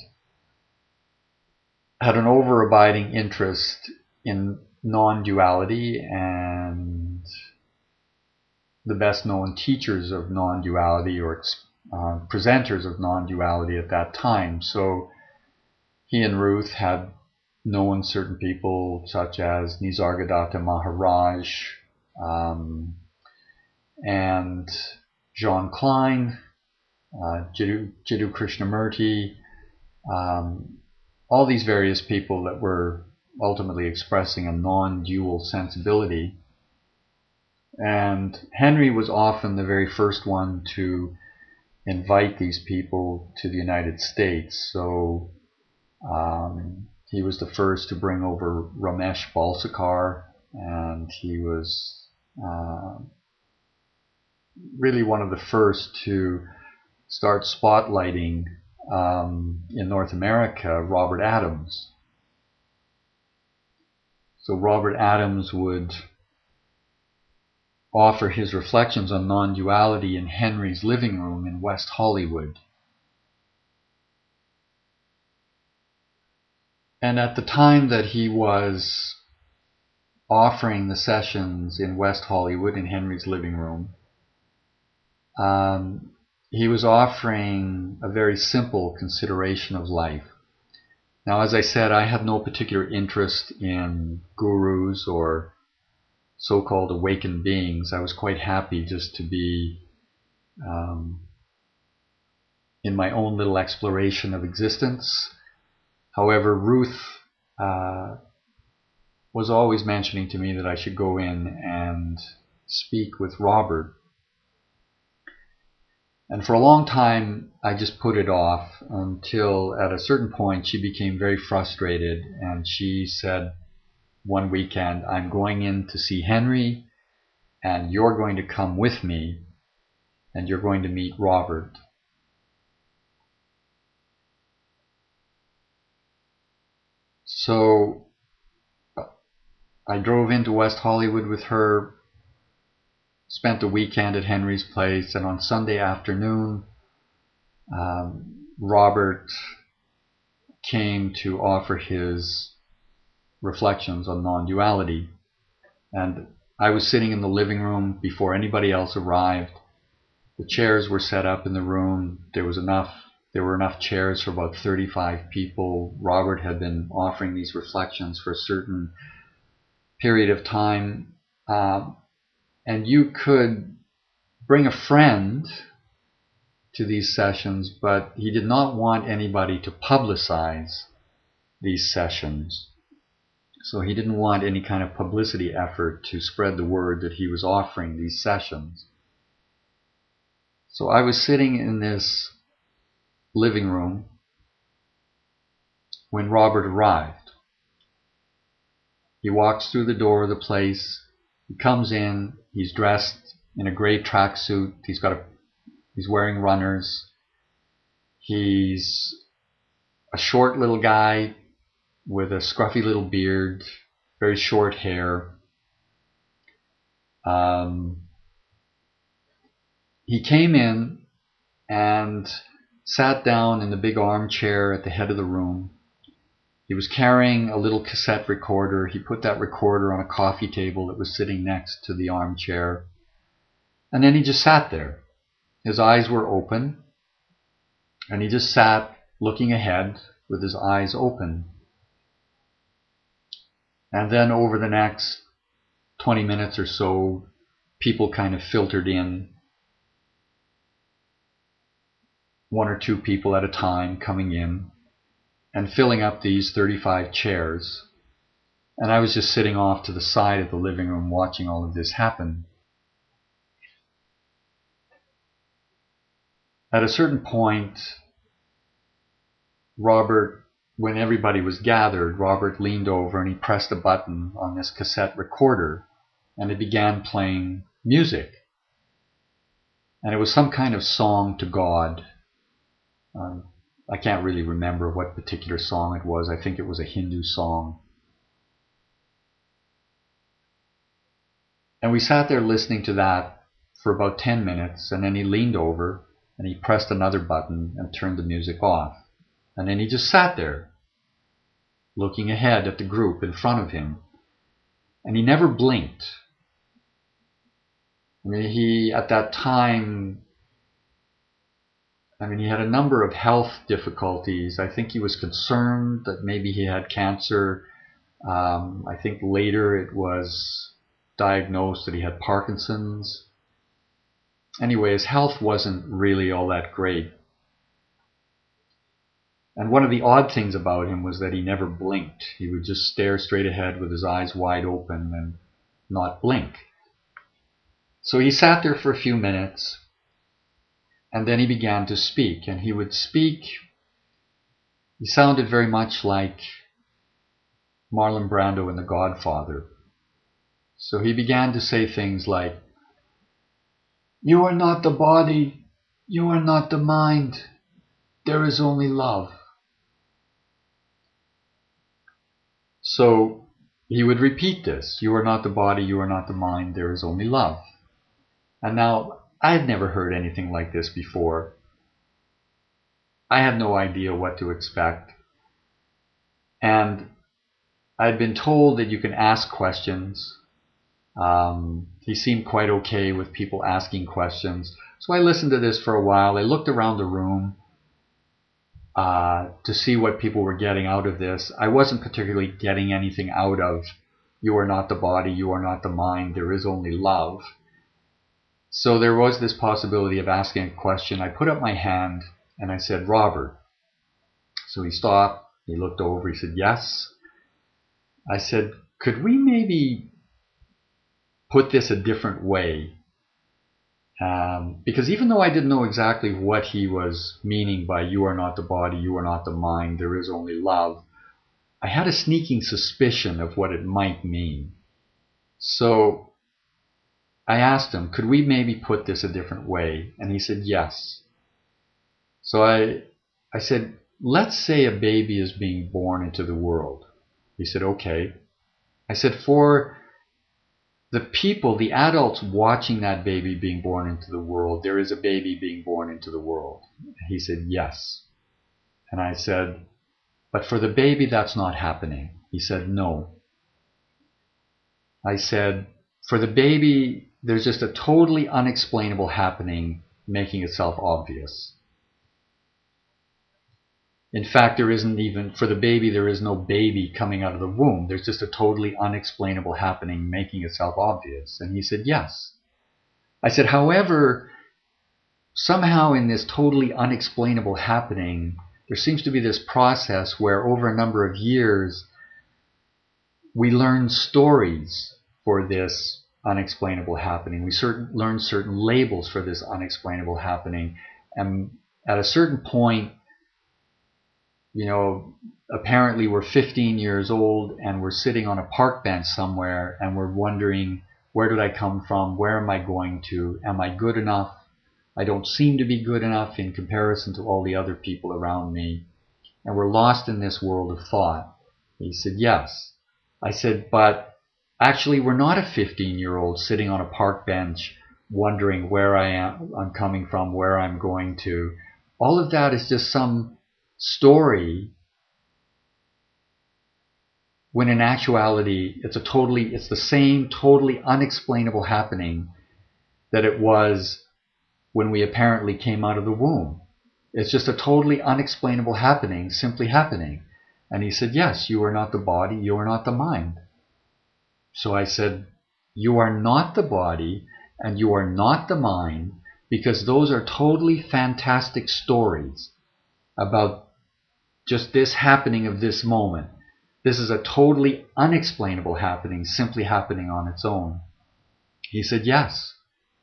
had an overabiding interest in non-duality, and the best known teachers of non-duality or uh, presenters of non-duality at that time. So he and Ruth had known certain people such as Nisargadatta Maharaj um, and John Klein, uh, Jiddu, Jiddu Krishnamurti, um, all these various people that were ultimately expressing a non-dual sensibility. And Henry was often the very first one to invite these people to the United States. So um, he was the first to bring over Ramesh Balsekar, and he was uh, really one of the first to start spotlighting um, in North America Robert Adams. So Robert Adams would offer his reflections on non-duality in Henry's living room in West Hollywood. And at the time that he was offering the sessions in West Hollywood in Henry's living room, um, he was offering a very simple consideration of life. Now, as I said, I had no particular interest in gurus or so-called awakened beings. I was quite happy just to be um, in my own little exploration of existence. However, Ruth uh, was always mentioning to me that I should go in and speak with Robert. And for a long time, I just put it off until at a certain point she became very frustrated, and she said one weekend, "I'm going in to see Henry, and you're going to come with me, and you're going to meet Robert." So I drove into West Hollywood with her, spent the weekend at Henry's place, and on Sunday afternoon, um, Robert came to offer his reflections on non-duality. And I was sitting in the living room before anybody else arrived. The chairs were set up in the room. There was enough, there were enough chairs for about thirty-five people. Robert had been offering these reflections for a certain period of time. Um, and you could bring a friend to these sessions, but he did not want anybody to publicize these sessions. So he didn't want any kind of publicity effort to spread the word that he was offering these sessions. So I was sitting in this living room when Robert arrived. He walks through the door of the place. He comes in. He's dressed in a gray tracksuit. He's got a, he's wearing runners. He's a short little guy with a scruffy little beard, very short hair. Um, he came in and sat down in the big armchair at the head of the room. He was carrying a little cassette recorder. He put that recorder on a coffee table that was sitting next to the armchair. And then he just sat there. His eyes were open, and he just sat looking ahead with his eyes open. And then over the next twenty minutes or so, people kind of filtered in, one or two people at a time coming in and filling up these thirty-five chairs. And I was just sitting off to the side of the living room watching all of this happen. At a certain point, Robert, when everybody was gathered, Robert leaned over and he pressed a button on this cassette recorder, and it began playing music. And it was some kind of song to God. Um, I can't really remember what particular song it was. I think it was a Hindu song. And we sat there listening to that for about ten minutes, and then he leaned over and he pressed another button and turned the music off. And then he just sat there, looking ahead at the group in front of him. And he never blinked. I mean, he, at that time, I mean, he had a number of health difficulties. I think he was concerned that maybe he had cancer. Um, I think later it was diagnosed that he had Parkinson's. Anyway, his health wasn't really all that great. And one of the odd things about him was that he never blinked. He would just stare straight ahead with his eyes wide open and not blink. So he sat there for a few minutes, and then he began to speak. And he would speak, he sounded very much like Marlon Brando in The Godfather. So he began to say things like, "You are not the body, you are not the mind, there is only love." So he would repeat this, "You are not the body, you are not the mind, there is only love." And now, I had never heard anything like this before. I had no idea what to expect. And I'd been told that you can ask questions. Um, he seemed quite okay with people asking questions. So I listened to this for a while. I looked around the room uh, to see what people were getting out of this. I wasn't particularly getting anything out of, "You are not the body, you are not the mind, there is only love." So there was this possibility of asking a question. I put up my hand and I said, "Robert." So he stopped, he looked over, he said, "Yes." I said, "Could we maybe put this a different way?" Um, because even though I didn't know exactly what he was meaning by "you are not the body, you are not the mind, there is only love," I had a sneaking suspicion of what it might mean. So I asked him, "Could we maybe put this a different way?" And he said, "Yes." So I, I said, "Let's say a baby is being born into the world." He said, "Okay." I said, for the people, the adults watching that baby being born into the world, there is a baby being born into the world. He said, yes. And I said, but for the baby, that's not happening. He said, no. I said, for the baby, there's just a totally unexplainable happening making itself obvious. In fact, there isn't even, for the baby, there is no baby coming out of the womb. There's just a totally unexplainable happening making itself obvious. And he said, yes. I said, however, somehow in this totally unexplainable happening, there seems to be this process where over a number of years, we learn stories for this unexplainable happening. We certain, learn certain labels for this unexplainable happening. And at a certain point, you know, apparently we're fifteen years old and we're sitting on a park bench somewhere and we're wondering, where did I come from? Where am I going to? Am I good enough? I don't seem to be good enough in comparison to all the other people around me. And we're lost in this world of thought. He said, yes. I said, but actually we're not a fifteen-year-old sitting on a park bench wondering where I am, I'm coming from, where I'm going to. All of that is just some story, when in actuality it's a totally it's the same totally unexplainable happening that it was when we apparently came out of the womb. It's just a totally unexplainable happening, simply happening. And he said, yes, you are not the body, you are not the mind. So I said, you are not the body and you are not the mind, because those are totally fantastic stories about just this happening of this moment. This is a totally unexplainable happening, simply happening on its own. He said, yes.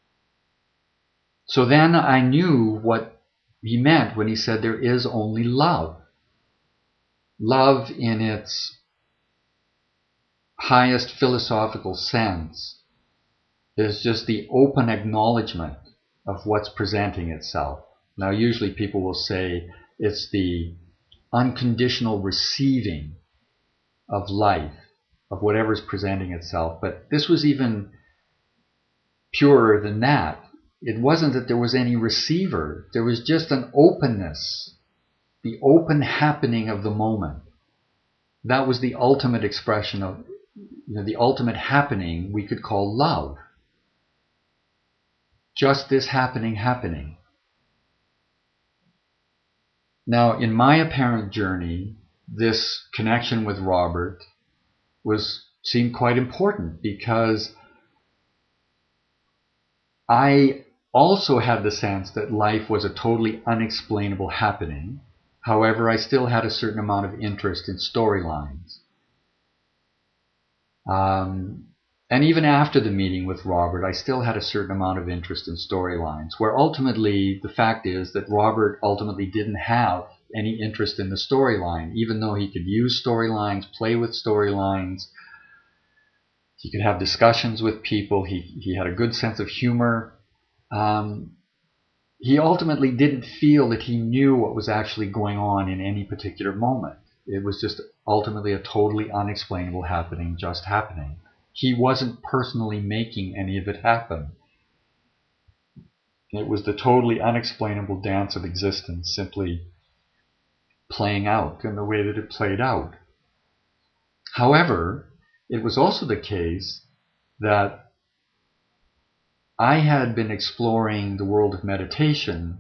So then I knew what he meant when he said there is only love. Love in its highest philosophical sense is just the open acknowledgement of what's presenting itself. Now usually people will say it's the unconditional receiving of life, of whatever's presenting itself. But this was even purer than that. It wasn't that there was any receiver. There was just an openness, the open happening of the moment. That was the ultimate expression of, you know, the ultimate happening we could call love. Just this happening happening. Now, in my apparent journey, this connection with Robert was seemed quite important, because I also had the sense that life was a totally unexplainable happening. However, I still had a certain amount of interest in storylines. Um, and even after the meeting with Robert, I still had a certain amount of interest in storylines, where ultimately the fact is that Robert ultimately didn't have any interest in the storyline, even though he could use storylines, play with storylines. He could have discussions with people. He, he had a good sense of humor. Um, he ultimately didn't feel that he knew what was actually going on in any particular moment. It was just ultimately a totally unexplainable happening, just happening. He wasn't personally making any of it happen. It was the totally unexplainable dance of existence simply playing out in the way that it played out. However, it was also the case that I had been exploring the world of meditation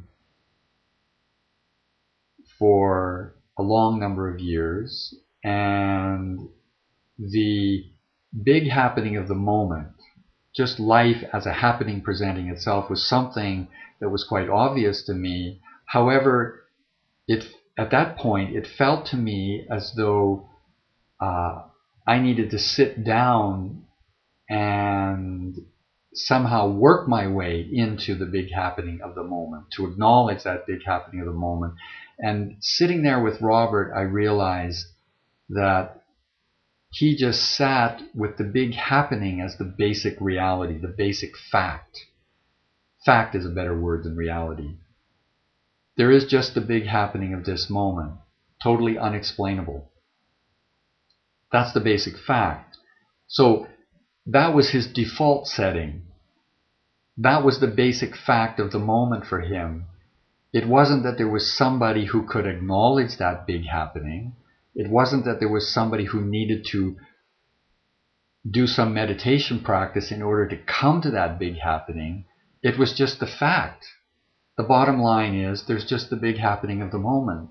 for a long number of years, and the big happening of the moment, just life as a happening presenting itself, was something that was quite obvious to me. However, it at that point, it felt to me as though uh, I needed to sit down and somehow work my way into the big happening of the moment, to acknowledge that big happening of the moment. And sitting there with Robert, I realized that he just sat with the big happening as the basic reality, the basic fact. Fact is a better word than reality. There is just the big happening of this moment, totally unexplainable. That's the basic fact. So That was his default setting. That was the basic fact of the moment for him. It wasn't that there was somebody who could acknowledge that big happening. It wasn't that there was somebody who needed to do some meditation practice in order to come to that big happening. It was just the fact. The bottom line is there's just the big happening of the moment.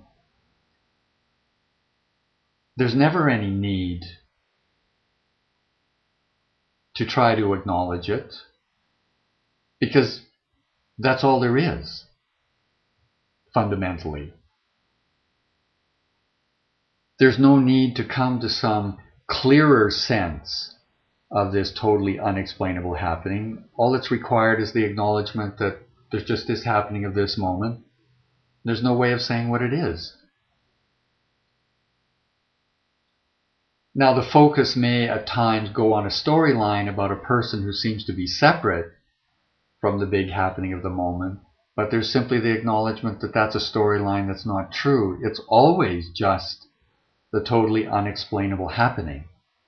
There's never any need to try to acknowledge it, because that's all there is, fundamentally. There's no need to come to some clearer sense of this totally unexplainable happening. All that's required is the acknowledgement that there's just this happening of this moment. There's no way of saying what it is. Now, the focus may at times go on a storyline about a person who seems to be separate from the big happening of the moment, but there's simply the acknowledgement that that's a storyline that's not true. It's always just the totally unexplainable happening.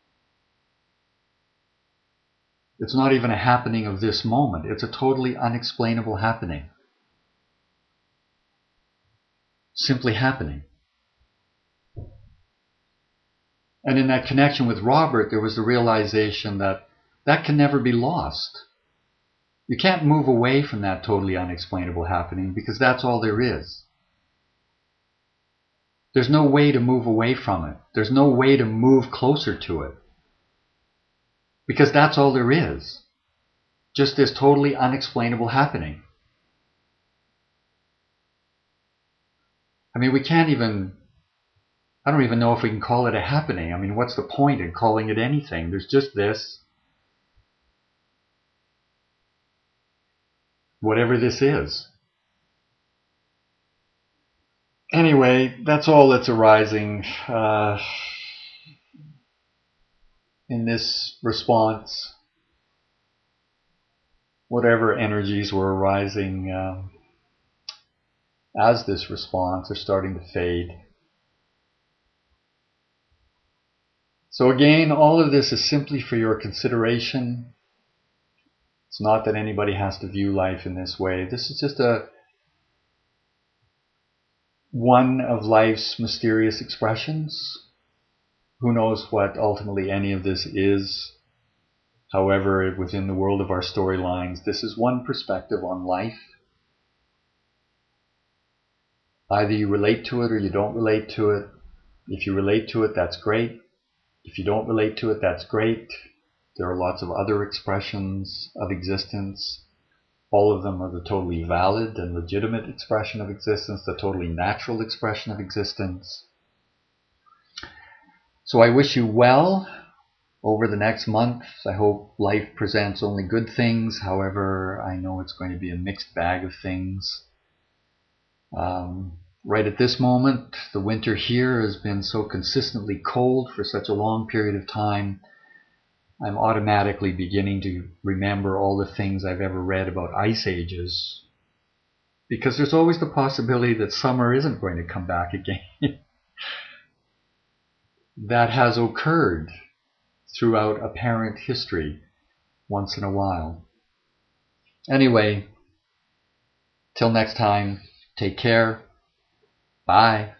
It's not even a happening of this moment. It's a totally unexplainable happening. Simply happening. And in that connection with Robert, there was the realization that that can never be lost. You can't move away from that totally unexplainable happening, because that's all there is. There's no way to move away from it. There's no way to move closer to it. Because that's all there is. Just this totally unexplainable happening. I mean, we can't even, I don't even know if we can call it a happening. I mean, what's the point in calling it anything? There's just this. Whatever this is. Anyway, that's all that's arising uh, in this response. Whatever energies were arising um, as this response are starting to fade. So again, all of this is simply for your consideration. It's not that anybody has to view life in this way. This is just a one of life's mysterious expressions. Who knows what ultimately any of this is? However, within the world of our storylines, this is one perspective on life. Either you relate to it or you don't relate to it. If you relate to it, that's great. If you don't relate to it, that's great. There are lots of other expressions of existence. All of them are the totally valid and legitimate expression of existence, the totally natural expression of existence. So I wish you well over the next month. I hope life presents only good things. However, I know it's going to be a mixed bag of things. Um, right at this moment, the winter here has been so consistently cold for such a long period of time. I'm automatically beginning to remember all the things I've ever read about ice ages, because there's always the possibility that summer isn't going to come back again. That has occurred throughout apparent history once in a while. Anyway, till next time, take care. Bye.